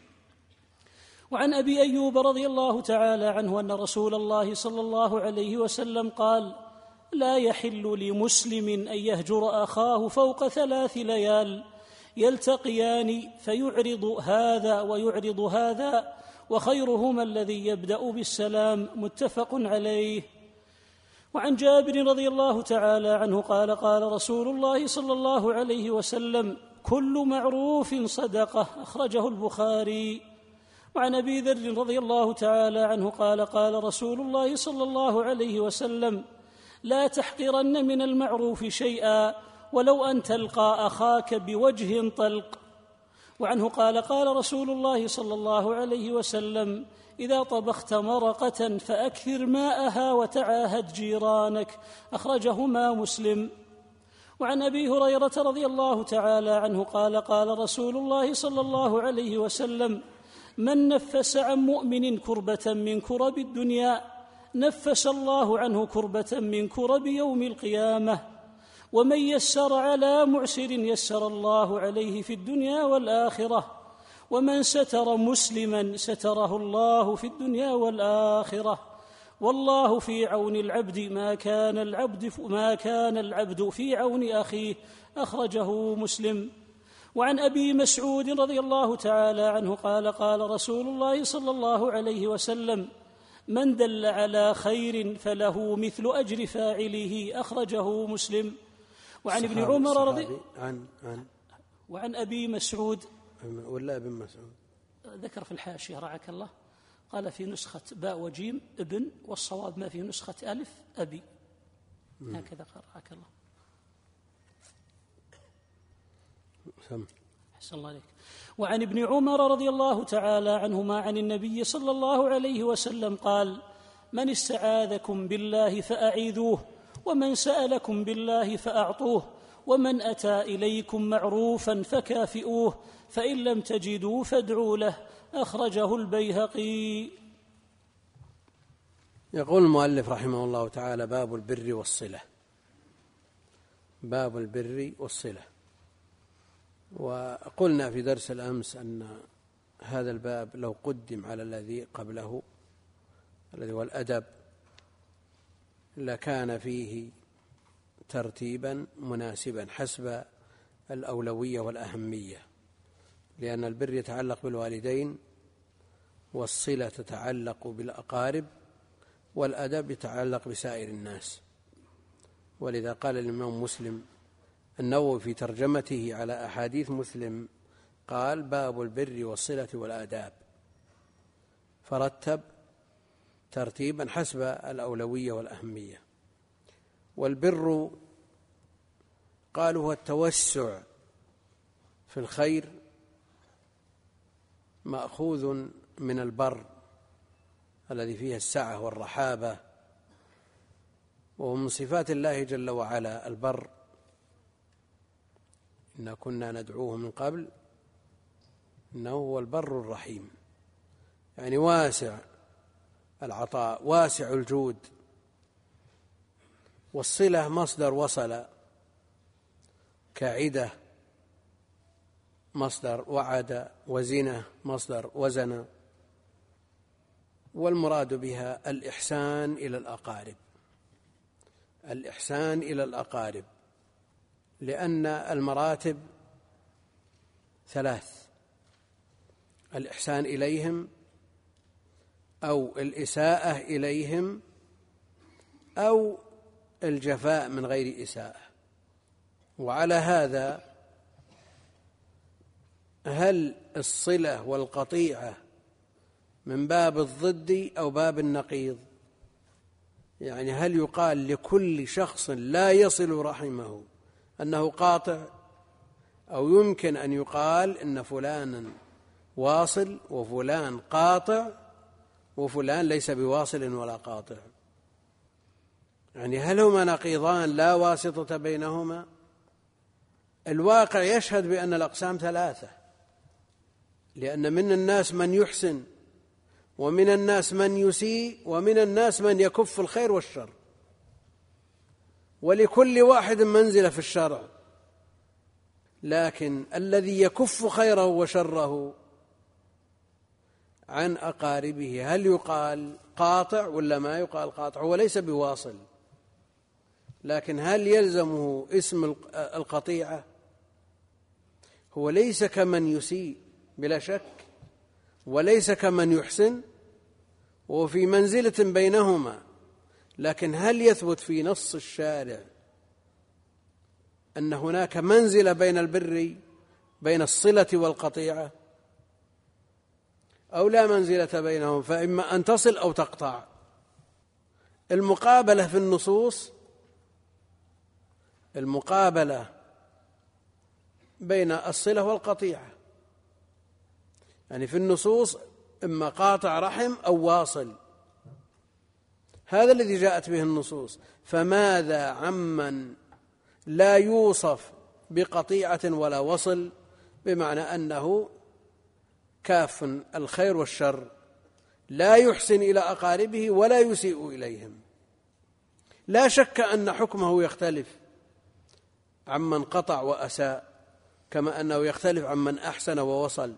وعن أبي أيوب رضي الله تعالى عنه أن رسول الله صلى الله عليه وسلم قال: لا يحل لمسلم أن يهجر أخاه فوق ثلاث ليال يلتقيان فيعرض هذا ويعرض هذا، وخيرهما الذي يبدأ بالسلام. متفق عليه. وعن جابر رضي الله تعالى عنه قال: قال رسول الله صلى الله عليه وسلم: كل معروف صدقة. أخرجه البخاري. وعن أبي ذر رضي الله تعالى عنه قال: قال رسول الله صلى الله عليه وسلم: لا تحقرن من المعروف شيئا ولو أن تلقى أخاك بوجه طلق. وعنه قال: قال رسول الله صلى الله عليه وسلم: إذا طبخت مرقة فأكثر ماءها وتعاهد جيرانك. أخرجهما مسلم. وعن أبي هريرة رضي الله تعالى عنه قال: قال رسول الله صلى الله عليه وسلم: من نفس عن مؤمن كربة من كرب الدنيا نفس الله عنه كربة من كرب يوم القيامة. ومن يسر على معسر يسر الله عليه في الدنيا والآخرة. ومن ستر مسلما ستره الله في الدنيا والآخرة. والله في عون العبد ما كان العبد ما كان العبد في عون أخيه. أخرجه مسلم. وعن أبي مسعود رضي الله تعالى عنه قال: قال رسول الله صلى الله عليه وسلم: من دل على خير فله مثل أجر فاعله. أخرجه مسلم. وعن ابن عمر رضي عن عن وعن أبي مسعود ولا ابن مسعود ذكر في الحاشية رعاك الله، قال في نسخة باء وجيم ابن، والصواب ما في نسخة ألف أبي، هكذا قال رعاك الله. سم. أحسن الله عليك. وعن ابن عمر رضي الله تعالى عنهما عن النبي صلى الله عليه وسلم قال: من استعاذكم بالله فأعيذوه، ومن سألكم بالله فأعطوه، ومن أتى إليكم معروفا فكافئوه، فإن لم تجدوا فادعوا له. أخرجه البيهقي. يقول المؤلف رحمه الله تعالى: باب البر والصلة. باب البر والصلة. وقلنا في درس الأمس أن هذا الباب لو قدم على الذي قبله الذي هو الأدب لكان فيه ترتيبا مناسبا حسب الأولوية والأهمية، لأن البر يتعلق بالوالدين، والصلة تتعلق بالأقارب، والأدب يتعلق بسائر الناس. ولذا قال الإمام مسلم النووي في ترجمته على أحاديث مسلم قال: باب البر والصلة والآداب، فرتب ترتيبا حسب الأولوية والأهمية. والبر قالوا هو التوسع في الخير، مأخوذ من البر الذي فيه السعة والرحابة، ومن صفات الله جل وعلا البر. إنا كنا ندعوه من قبل إنه هو البر الرحيم، يعني واسع العطاء واسع الجود. والصلة مصدر وصل، كعدة مصدر وعد، وزنة مصدر وزن. والمراد بها الإحسان إلى الأقارب، الإحسان إلى الأقارب لأن المراتب ثلاث: الإحسان إليهم أو الإساءة إليهم أو الجفاء من غير إساءة. وعلى هذا هل الصلة والقطيعة من باب الضد أو باب النقيض؟ يعني هل يقال لكل شخص لا يصل رحمه أنه قاطع، أو يمكن أن يقال إن فلانا واصل وفلان قاطع وفلان ليس بواصل ولا قاطع؟ يعني هل هما نقيضان لا واسطة بينهما؟ الواقع يشهد بأن الأقسام ثلاثة، لأن من الناس من يحسن ومن الناس من يسيء ومن الناس من يكف الخير والشر، ولكل واحد منزلة في الشرع، لكن الذي يكف خيره وشره عن أقاربه هل يقال قاطع ولا ما يقال قاطع؟ هو ليس بواصل، لكن هل يلزمه اسم القطيعة؟ هو ليس كمن يسيء بلا شك، وليس كمن يحسن، وفي منزلة بينهما، لكن هل يثبت في نص الشارع أن هناك منزلة بين البر بين الصلة والقطيعة، أو لا منزلة بينهم، فإما أن تصل أو تقطع؟ المقابلة في النصوص، المقابلة بين الصلة والقطيعة، يعني في النصوص إما قاطع رحم أو واصل، هذا الذي جاءت به النصوص. فماذا عمن لا يوصف بقطيعة ولا وصل، بمعنى أنه كاف الخير والشر، لا يحسن إلى أقاربه ولا يسيء إليهم؟ لا شك أن حكمه يختلف عمن قطع وأساء، كما أنه يختلف عمن أحسن ووصل،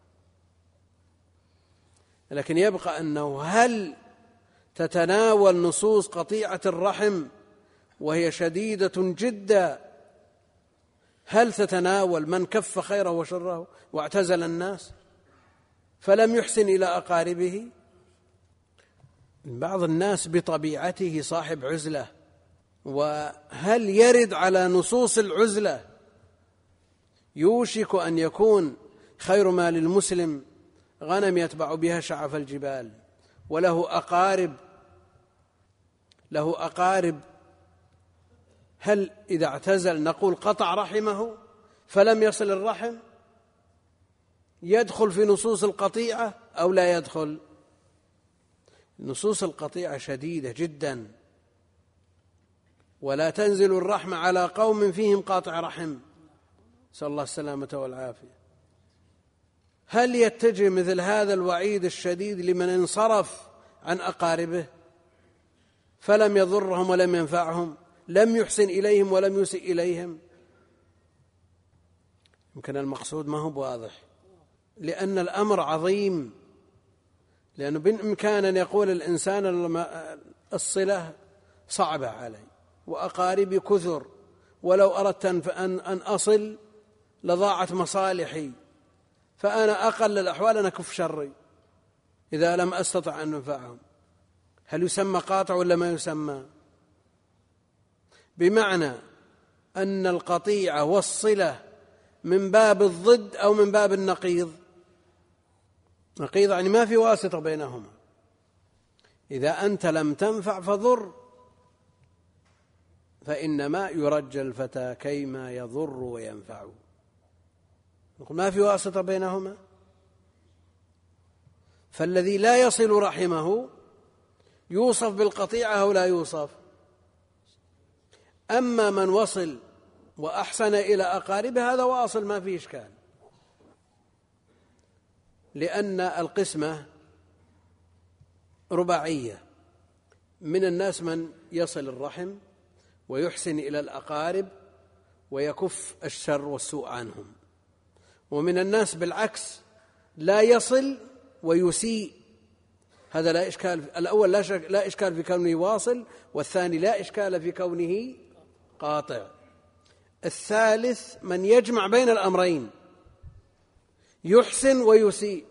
لكن يبقى أنه هل تتناول نصوص قطيعة الرحم وهي شديدة جدا، هل تتناول من كف خيره وشره واعتزل الناس فلم يحسن إلى أقاربه؟ بعض الناس بطبيعته صاحب عزلة، وهل يرد على نصوص العزلة يوشك أن يكون خير ما للمسلم غنم يتبع بها شعف الجبال، وله أقارب له أقارب هل إذا اعتزل نقول قطع رحمه فلم يصل الرحم؟ يدخل في نصوص القطيعة أو لا يدخل؟ نصوص القطيعة شديدة جدا، ولا تنزل الرحمة على قوم فيهم قاطع رحم، نسأل الله السلامة والعافية. هل يتجه مثل هذا الوعيد الشديد لمن انصرف عن أقاربه فلم يضرهم ولم ينفعهم، لم يحسن إليهم ولم يسئ إليهم؟ يمكن المقصود ما هو واضح، لأن الأمر عظيم، لأنه بإمكان أن يقول الإنسان الصلة صعبة علي وأقاربي كثر، ولو أردت أن أصل لضاعت مصالحي، فأنا أقل الأحوال أن أكف شري إذا لم أستطع أن أنفعهم. هل يسمى قاطع ولا ما يسمى؟ بمعنى أن القطيعة والصلة من باب الضد أو من باب النقيض؟ نقيض يعني ما في واسطة بينهما، إذا أنت لم تنفع فضر، فإنما يرجى الفتى كيما يضر وينفع، ما في واسطة بينهما. فالذي لا يصل رحمه يوصف بالقطيعة أو لا يوصف؟ أما من وصل وأحسن إلى أقاربه هذا واصل ما فيه إشكال، لأن القسمة رباعية، من الناس من يصل الرحم ويحسن إلى الأقارب ويكف الشر والسوء عنهم، ومن الناس بالعكس لا يصل ويسيء. هذا لا إشكال، الأول لا, شك لا إشكال في كونه واصل، والثاني لا إشكال في كونه قاطع. الثالث من يجمع بين الأمرين، يحسن ويسيء.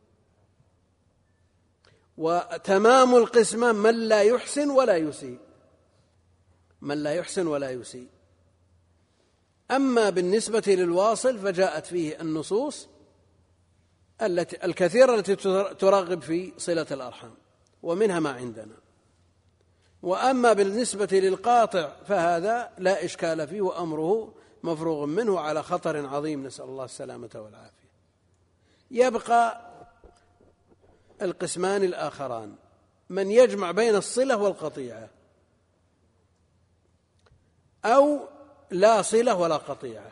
وتمام القسمة من لا يحسن ولا يسيء، من لا يحسن ولا يسيء. أما بالنسبة للواصل فجاءت فيه النصوص التي الكثيرة التي ترغب في صلة الأرحام، ومنها ما عندنا. وأما بالنسبة للقاطع فهذا لا إشكال فيه، وأمره مفروغ منه على خطر عظيم، نسأل الله السلامة والعافية. يبقى القسمان الآخران، من يجمع بين الصلة والقطيعة، أو لا صلة ولا قطيعة.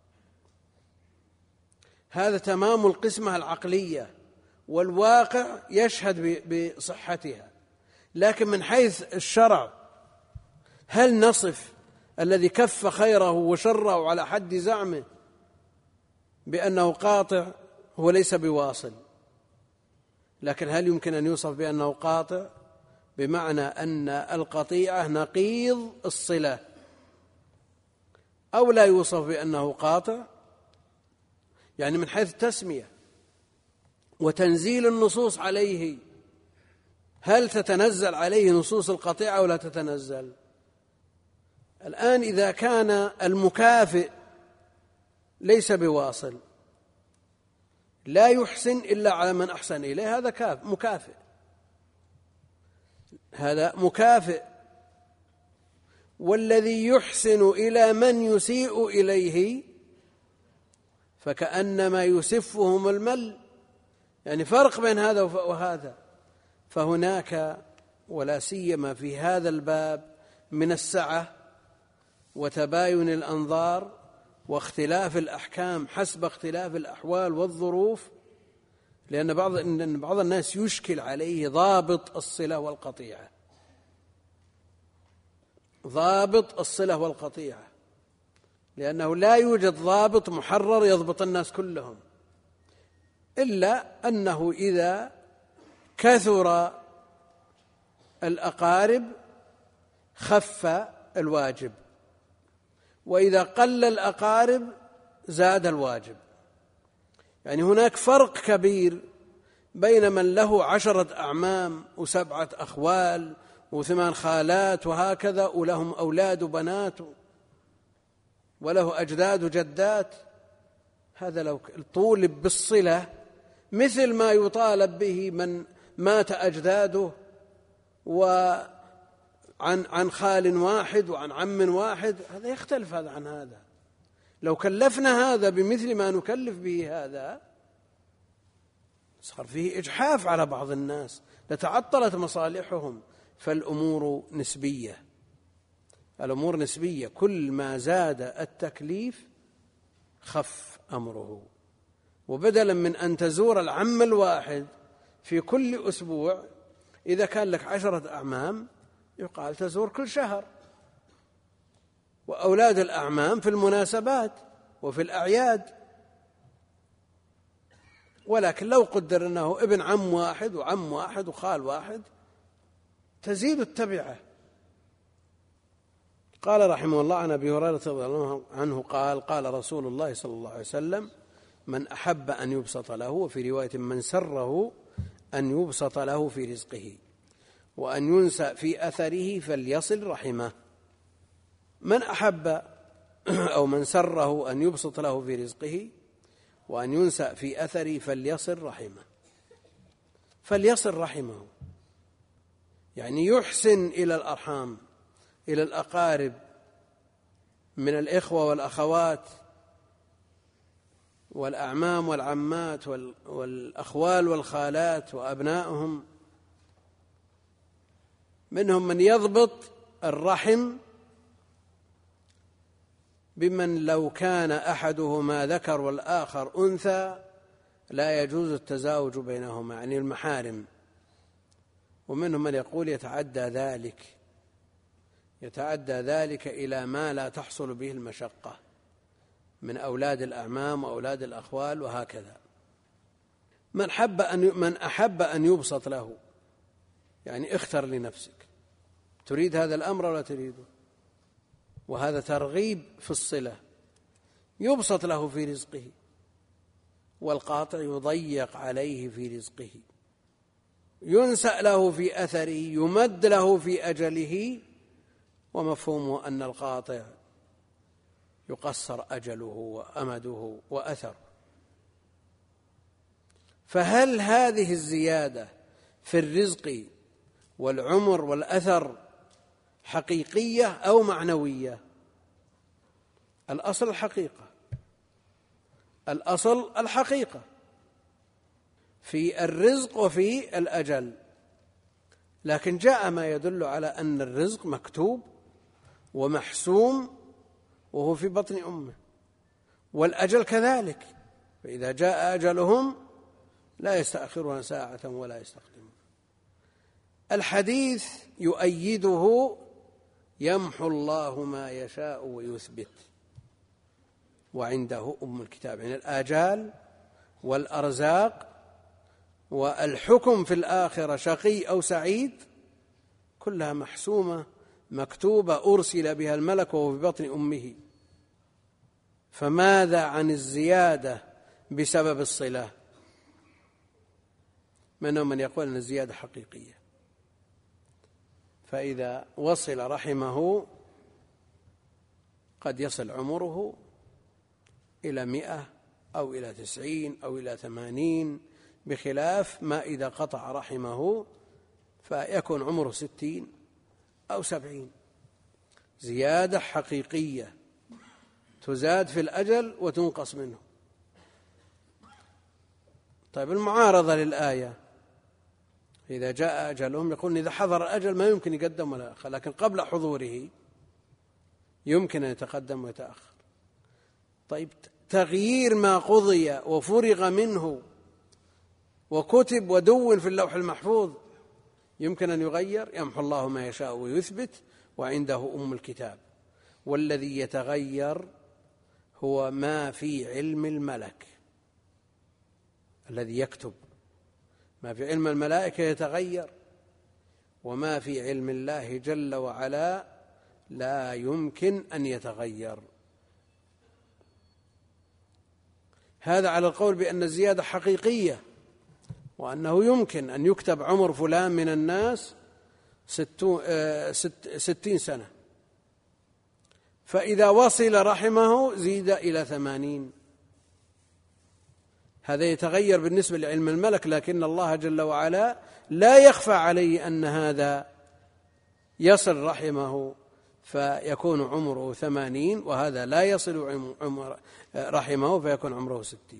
هذا تمام القسمة العقلية، والواقع يشهد بصحتها. لكن من حيث الشرع، هل نصف الذي كف خيره وشره على حد زعمه بأنه قاطع؟ هو ليس بواصل، لكن هل يمكن أن يوصف بأنه قاطع؟ بمعنى أن القطيعة نقيض الصلة، أو لا يوصف بأنه قاطع؟ يعني من حيث التسمية وتنزيل النصوص عليه، هل تتنزل عليه نصوص القطيعة ولا تتنزل؟ الآن إذا كان المكافئ ليس بواصل، لا يحسن إلا على من أحسن إليه، هذا كاف مكافئ، هذا مكافئ. والذي يحسن إلى من يسيء إليه فكأنما يسفهم المل، يعني فرق بين هذا وهذا. فهناك ولا سيما في هذا الباب من السعة وتباين الأنظار واختلاف الأحكام حسب اختلاف الأحوال والظروف، لأن بعض إن بعض الناس يشكل عليه ضابط الصلة والقطيعة، ضابط الصلة والقطيعة، لأنه لا يوجد ضابط محرر يضبط الناس كلهم، إلا أنه إذا كثر الأقارب خف الواجب، وإذا قل الأقارب زاد الواجب. يعني هناك فرق كبير بين من له عشرة أعمام وسبعة أخوال وثمان خالات وهكذا، ولهم أولاد وبنات وله أجداد وجدات، هذا لو طولب بالصلة مثل ما يطالب به من مات أجداده وعن عن خال واحد وعن عم واحد، هذا يختلف هذا عن هذا. لو كلفنا هذا بمثل ما نكلف به هذا صار فيه إجحاف على بعض الناس، لتعطلت مصالحهم. فالأمور نسبية، الأمور نسبية، كل ما زاد التكليف خف أمره. وبدلا من أن تزور العم الواحد في كل أسبوع، إذا كان لك عشرة أعمام يقال تزور كل شهر، وأولاد الأعمام في المناسبات وفي الأعياد. ولكن لو قدر أنه ابن عم واحد وعم واحد وخال واحد تزيد التبعة. قال رحمه الله عن أبي هريرة رضي الله عنه قال قال رسول الله صلى الله عليه وسلم: من أحب أن يبسط له، وفي رواية من سره أن يبسط له في رزقه وأن ينسى في أثره فليصل رحمه. من أحب أو من سره أن يبسط له في رزقه وأن ينسى في أثره فليصل رحمه. فليصل رحمه يعني يحسن إلى الأرحام، إلى الأقارب من الإخوة والأخوات والأعمام والعمات والأخوال والخالات وأبنائهم. منهم من يضبط الرحم بمن لو كان أحدهما ذكر والآخر أنثى لا يجوز التزاوج بينهما، يعني المحارم. ومنهم من يقول يتعدى ذلك يتعدى ذلك إلى ما لا تحصل به المشقة من أولاد الأعمام وأولاد الأخوال وهكذا. من حب أن من أحب أن يبسط له، يعني اختر لنفسك، تريد هذا الأمر ولا تريده؟ وهذا ترغيب في الصلة، يبسط له في رزقه، والقاطع يضيق عليه في رزقه، ينسأ له في أثره، يمد له في أجله، ومفهومه أن القاطع يقصر أجله وأمده وأثره. فهل هذه الزيادة في الرزق والعمر والأثر حقيقية أو معنوية؟ الأصل الحقيقة، الأصل الحقيقة في الرزق وفي الأجل، لكن جاء ما يدل على أن الرزق مكتوب ومحسوم وهو في بطن أمه، والأجل كذلك، فإذا جاء أجلهم لا يستأخرون ساعة ولا يستقدمون. الحديث يؤيده: يمحو الله ما يشاء ويثبت، وعنده أم الكتاب، يعني الآجال والأرزاق والحكم في الآخرة شقي أو سعيد كلها محسومة مكتوبة، أرسل بها الملك وهو في بطن أمه. فماذا عن الزيادة بسبب الصلة؟ منهم من يقول أن الزيادة حقيقية، فإذا وصل رحمه قد يصل عمره إلى مئة أو إلى تسعين أو إلى ثمانين، بخلاف ما إذا قطع رحمه فيكون عمره ستين أو سبعين. زيادة حقيقية تزاد في الأجل وتنقص منه. طيب المعارضة للآية: إذا جاء أجلهم، يقول إذا حضر الأجل ما يمكن يقدم ولا يأخر، لكن قبل حضوره يمكن أن يتقدم ويتأخر. طيب تغيير ما قضي وفرغ منه وكتب ودون في اللوح المحفوظ يمكن أن يغير؟ يمحو الله ما يشاء ويثبت، وعنده أم الكتاب. والذي يتغير هو ما في علم الملك الذي يكتب، ما في علم الملائكة يتغير، وما في علم الله جل وعلا لا يمكن أن يتغير. هذا على القول بأن الزيادة حقيقية، وأنه يمكن أن يكتب عمر فلان من الناس ستين سنة، فإذا وصل رحمه زيد إلى ثمانين. هذا يتغير بالنسبة لعلم الملك، لكن الله جل وعلا لا يخفى عليه أن هذا يصل رحمه فيكون عمره ثمانين، وهذا لا يصل عمر رحمه فيكون عمره ستين.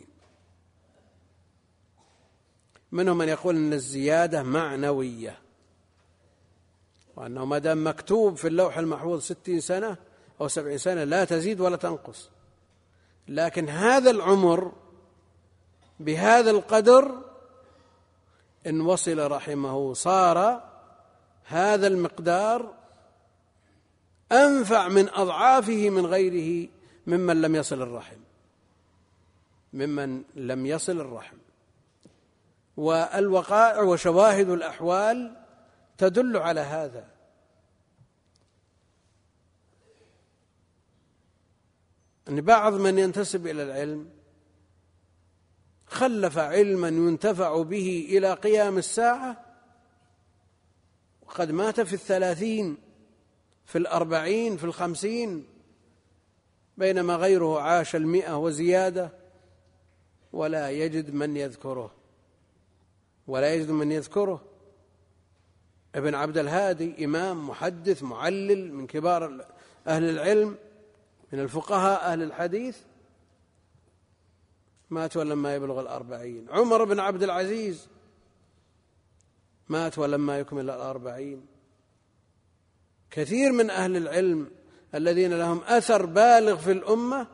منهم من يقول أن الزيادة معنوية، وأنه ما دام مكتوب في اللوح المحفوظ ستين سنة أو سبعين سنة لا تزيد ولا تنقص، لكن هذا العمر بهذا القدر إن وصل رحمه صار هذا المقدار أنفع من أضعافه من غيره ممن لم يصل الرحم ممن لم يصل الرحم. والوقائع وشواهد الأحوال تدل على هذا. أن بعض من ينتسب إلى العلم خلف علما ينتفع به إلى قيام الساعة، وقد مات في الثلاثين، في الأربعين، في الخمسين، بينما غيره عاش المئة وزيادة ولا يجد من يذكره ولا يجد من يذكره. ابن عبد الهادي إمام محدث معلل من كبار أهل العلم من الفقهاء أهل الحديث، مات ولما يبلغ الأربعين. عمر بن عبد العزيز مات ولما يكمل الأربعين. كثير من أهل العلم الذين لهم أثر بالغ في الأمة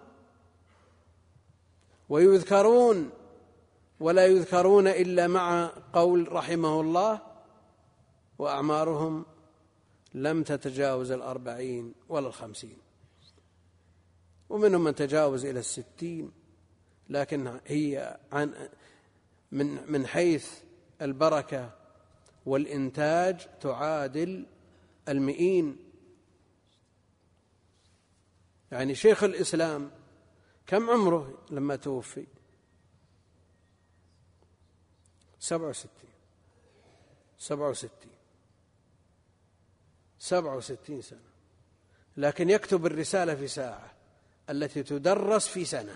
ويذكرون ولا يذكرون إلا مع قول رحمه الله، وأعمارهم لم تتجاوز الأربعين ولا الخمسين، ومنهم من تجاوز إلى الستين، لكن هي عن من من حيث البركة والإنتاج تعادل المئين. يعني شيخ الإسلام كم عمره لما توفي؟ سبعة وستين سبعة وستين سبعة وستين سنة، لكن يكتب الرسالة في ساعة التي تدرس في سنة.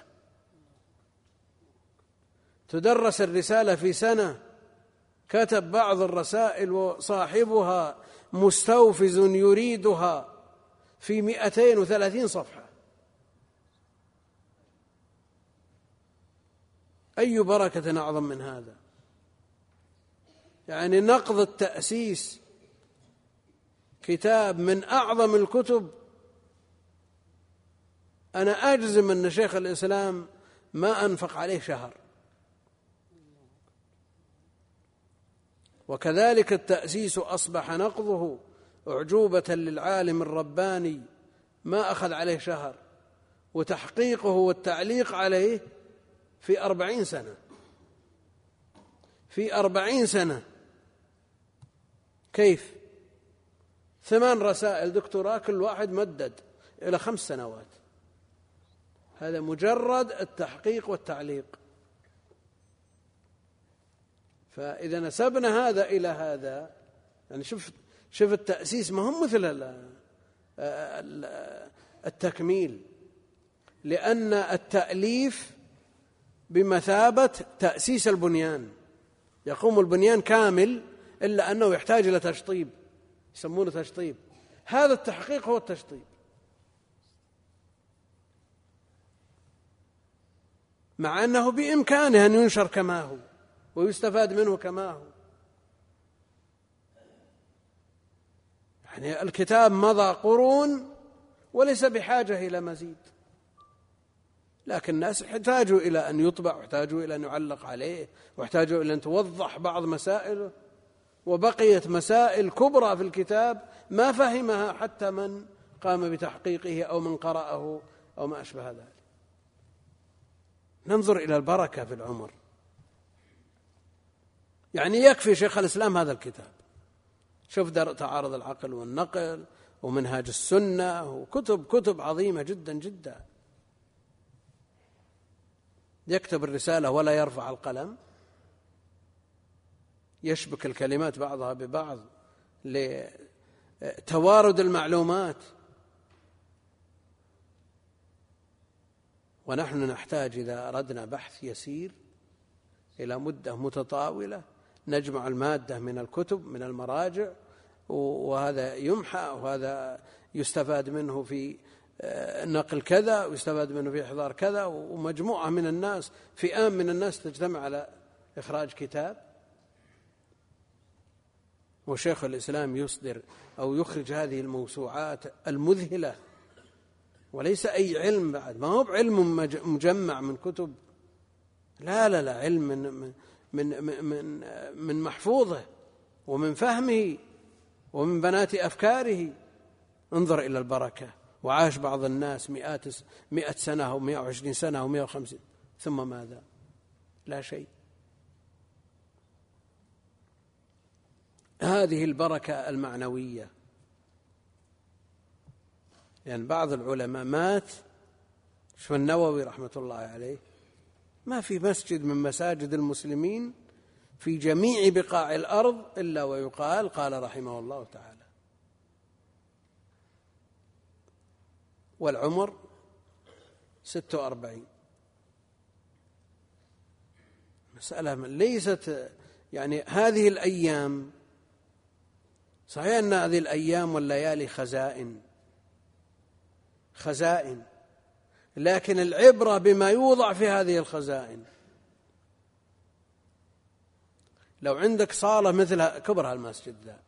تدرس الرسالة في سنة. كتب بعض الرسائل وصاحبها مستوفز يريدها في مئتين وثلاثين صفحة. أي بركة أعظم من هذا؟ يعني نقض التأسيس كتاب من أعظم الكتب. أنا أجزم أن شيخ الإسلام ما أنفق عليه شهر. وكذلك التأسيس أصبح نقضه أعجوبة للعالم الرباني، ما أخذ عليه شهر، وتحقيقه والتعليق عليه في أربعين سنة في أربعين سنة. كيف؟ ثمان رسائل دكتوراه كل واحد مدد إلى خمس سنوات. هذا مجرد التحقيق والتعليق. فإذا نسبنا هذا إلى هذا، يعني شوف شوف التأسيس ما هم مثل التكميل، لأن التأليف بمثابة تأسيس البنيان. يقوم البنيان كامل إلا أنه يحتاج إلى تشطيب، يسمونه تشطيب. هذا التحقيق هو التشطيب. مع أنه بإمكانه أن ينشر كما هو ويستفاد منه كما هو. يعني الكتاب مضى قرون وليس بحاجة إلى مزيد، لكن الناس يحتاجوا إلى أن يطبع، ويحتاجوا إلى أن يعلق عليه، ويحتاجوا إلى أن توضح بعض مسائله. وبقيت مسائل كبرى في الكتاب ما فهمها حتى من قام بتحقيقه أو من قرأه أو ما أشبه ذلك. ننظر إلى البركة في العمر. يعني يكفي شيخ الإسلام هذا الكتاب. شوف تعارض العقل والنقل ومنهاج السنة وكتب كتب عظيمة جدا جدا. يكتب الرسالة ولا يرفع القلم، يشبك الكلمات بعضها ببعض لتوارد المعلومات. ونحن نحتاج إذا أردنا بحث يسير إلى مدة متطاولة نجمع المادة من الكتب من المراجع، وهذا يمحى وهذا يستفاد منه في نقل كذا ويستفاد منه في إحضار كذا، ومجموعة من الناس فئام من الناس تجتمع على إخراج كتاب. وشيخ الإسلام يصدر أو يخرج هذه الموسوعات المذهلة، وليس أي علم بعد، ما هو بعلم مجمع من كتب، لا لا لا علم من من من من, من محفوظه ومن فهمه ومن بنات أفكاره. انظر إلى البركة. وعاش بعض الناس مئات مئة سنة أو مئة وعشرين سنة أو مئة وخمسين، ثم ماذا؟ لا شيء. هذه البركة المعنوية. يعني بعض العلماء مات، شو النووي رحمة الله عليه، ما في مسجد من مساجد المسلمين في جميع بقاع الأرض إلا ويقال قال رحمه الله تعالى. والعمر ستة وأربعين. مسألة ليست يعني هذه الأيام، صحيح أن هذه الأيام والليالي خزائن خزائن لكن العبرة بما يوضع في هذه الخزائن. لو عندك صالة مثل كبر هالمسجد ذا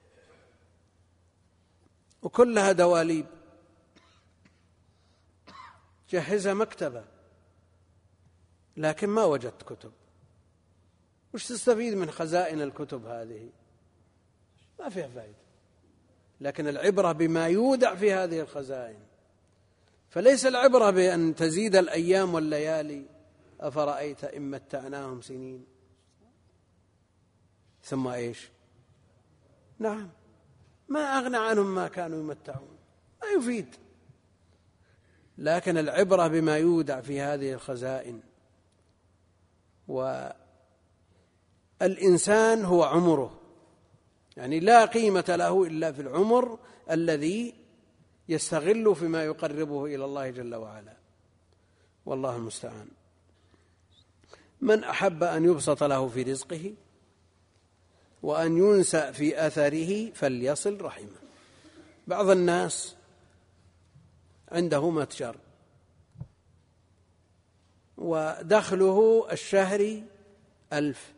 وكلها دواليب، جهزها مكتبة، لكن ما وجدت كتب، وش تستفيد من خزائن الكتب هذه؟ ما فيها فائدة. لكن العبرة بما يودع في هذه الخزائن. فليس العبرة بأن تزيد الأيام والليالي. أفرأيت إن متعناهم سنين ثم إيش؟ نعم، ما أغنى عنهم ما كانوا يمتعون، ما يفيد. لكن العبرة بما يودع في هذه الخزائن. والإنسان هو عمره، يعني لا قيمة له إلا في العمر الذي يستغل فيما يقربه إلى الله جل وعلا، والله المستعان. من أحب أن يبسط له في رزقه وأن ينسأ في أثره فليصل رحمه. بعض الناس عنده متجر ودخله الشهري ألف،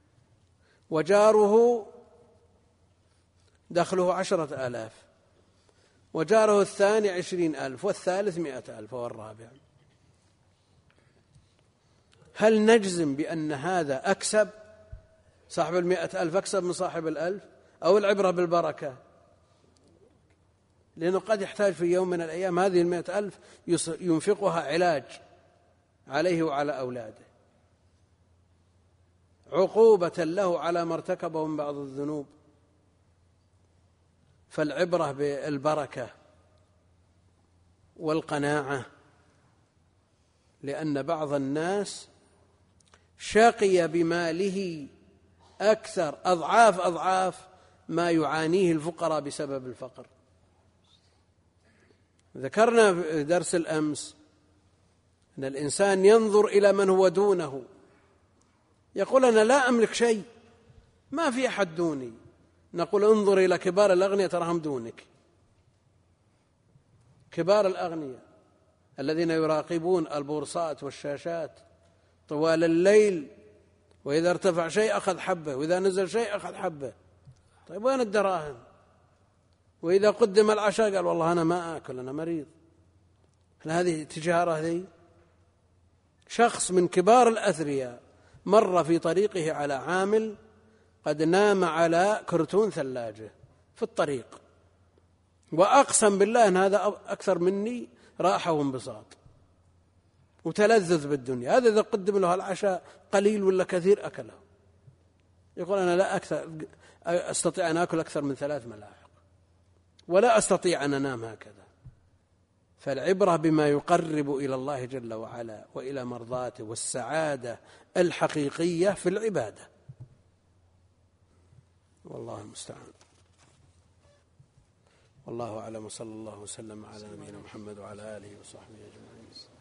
وجاره دخله عشرة آلاف، وجاره الثاني عشرين ألف، والثالث مئة ألف، والرابع. هل نجزم بأن هذا أكسب؟ صاحب المئة ألف أكسب من صاحب الألف؟ أو العبرة بالبركة؟ لأنه قد يحتاج في يوم من الأيام هذه المئة ألف ينفقها علاج عليه وعلى أولاده، عقوبة له على ما ارتكبه من بعض الذنوب. فالعبرة بالبركة والقناعة، لأن بعض الناس شقي بماله أكثر أضعاف أضعاف ما يعانيه الفقراء بسبب الفقر. ذكرنا في درس الأمس أن الإنسان ينظر إلى من هو دونه، يقول أنا لا أملك شيء، ما في أحد دوني. نقول انظر إلى كبار الأغنياء تراهم دونك، كبار الأغنياء الذين يراقبون البورصات والشاشات طوال الليل، وإذا ارتفع شيء أخذ حبه، وإذا نزل شيء أخذ حبه. طيب وين الدراهم؟ وإذا قدم العشاء قال والله أنا ما آكل، أنا مريض. هل هذه تجارة؟ هذه شخص من كبار الأثرياء مر في طريقه على عامل قد نام على كرتون ثلاجة في الطريق، وأقسم بالله أن هذا أكثر مني راحة وانبساط وتلذذ بالدنيا. هذا إذا قدم له العشاء قليل ولا كثير أكله، يقول أنا لا أكثر أستطيع أن أكل أكثر من ثلاث ملاحق ولا أستطيع أن أنام هكذا. فالعبرة بما يقرب إلى الله جل وعلا وإلى مرضاته، والسعادة الحقيقية في العبادة، والله المستعان. والله أعلم، وصلى الله وسلم على نبينا محمد وعلى آله وصحبه أجمعين.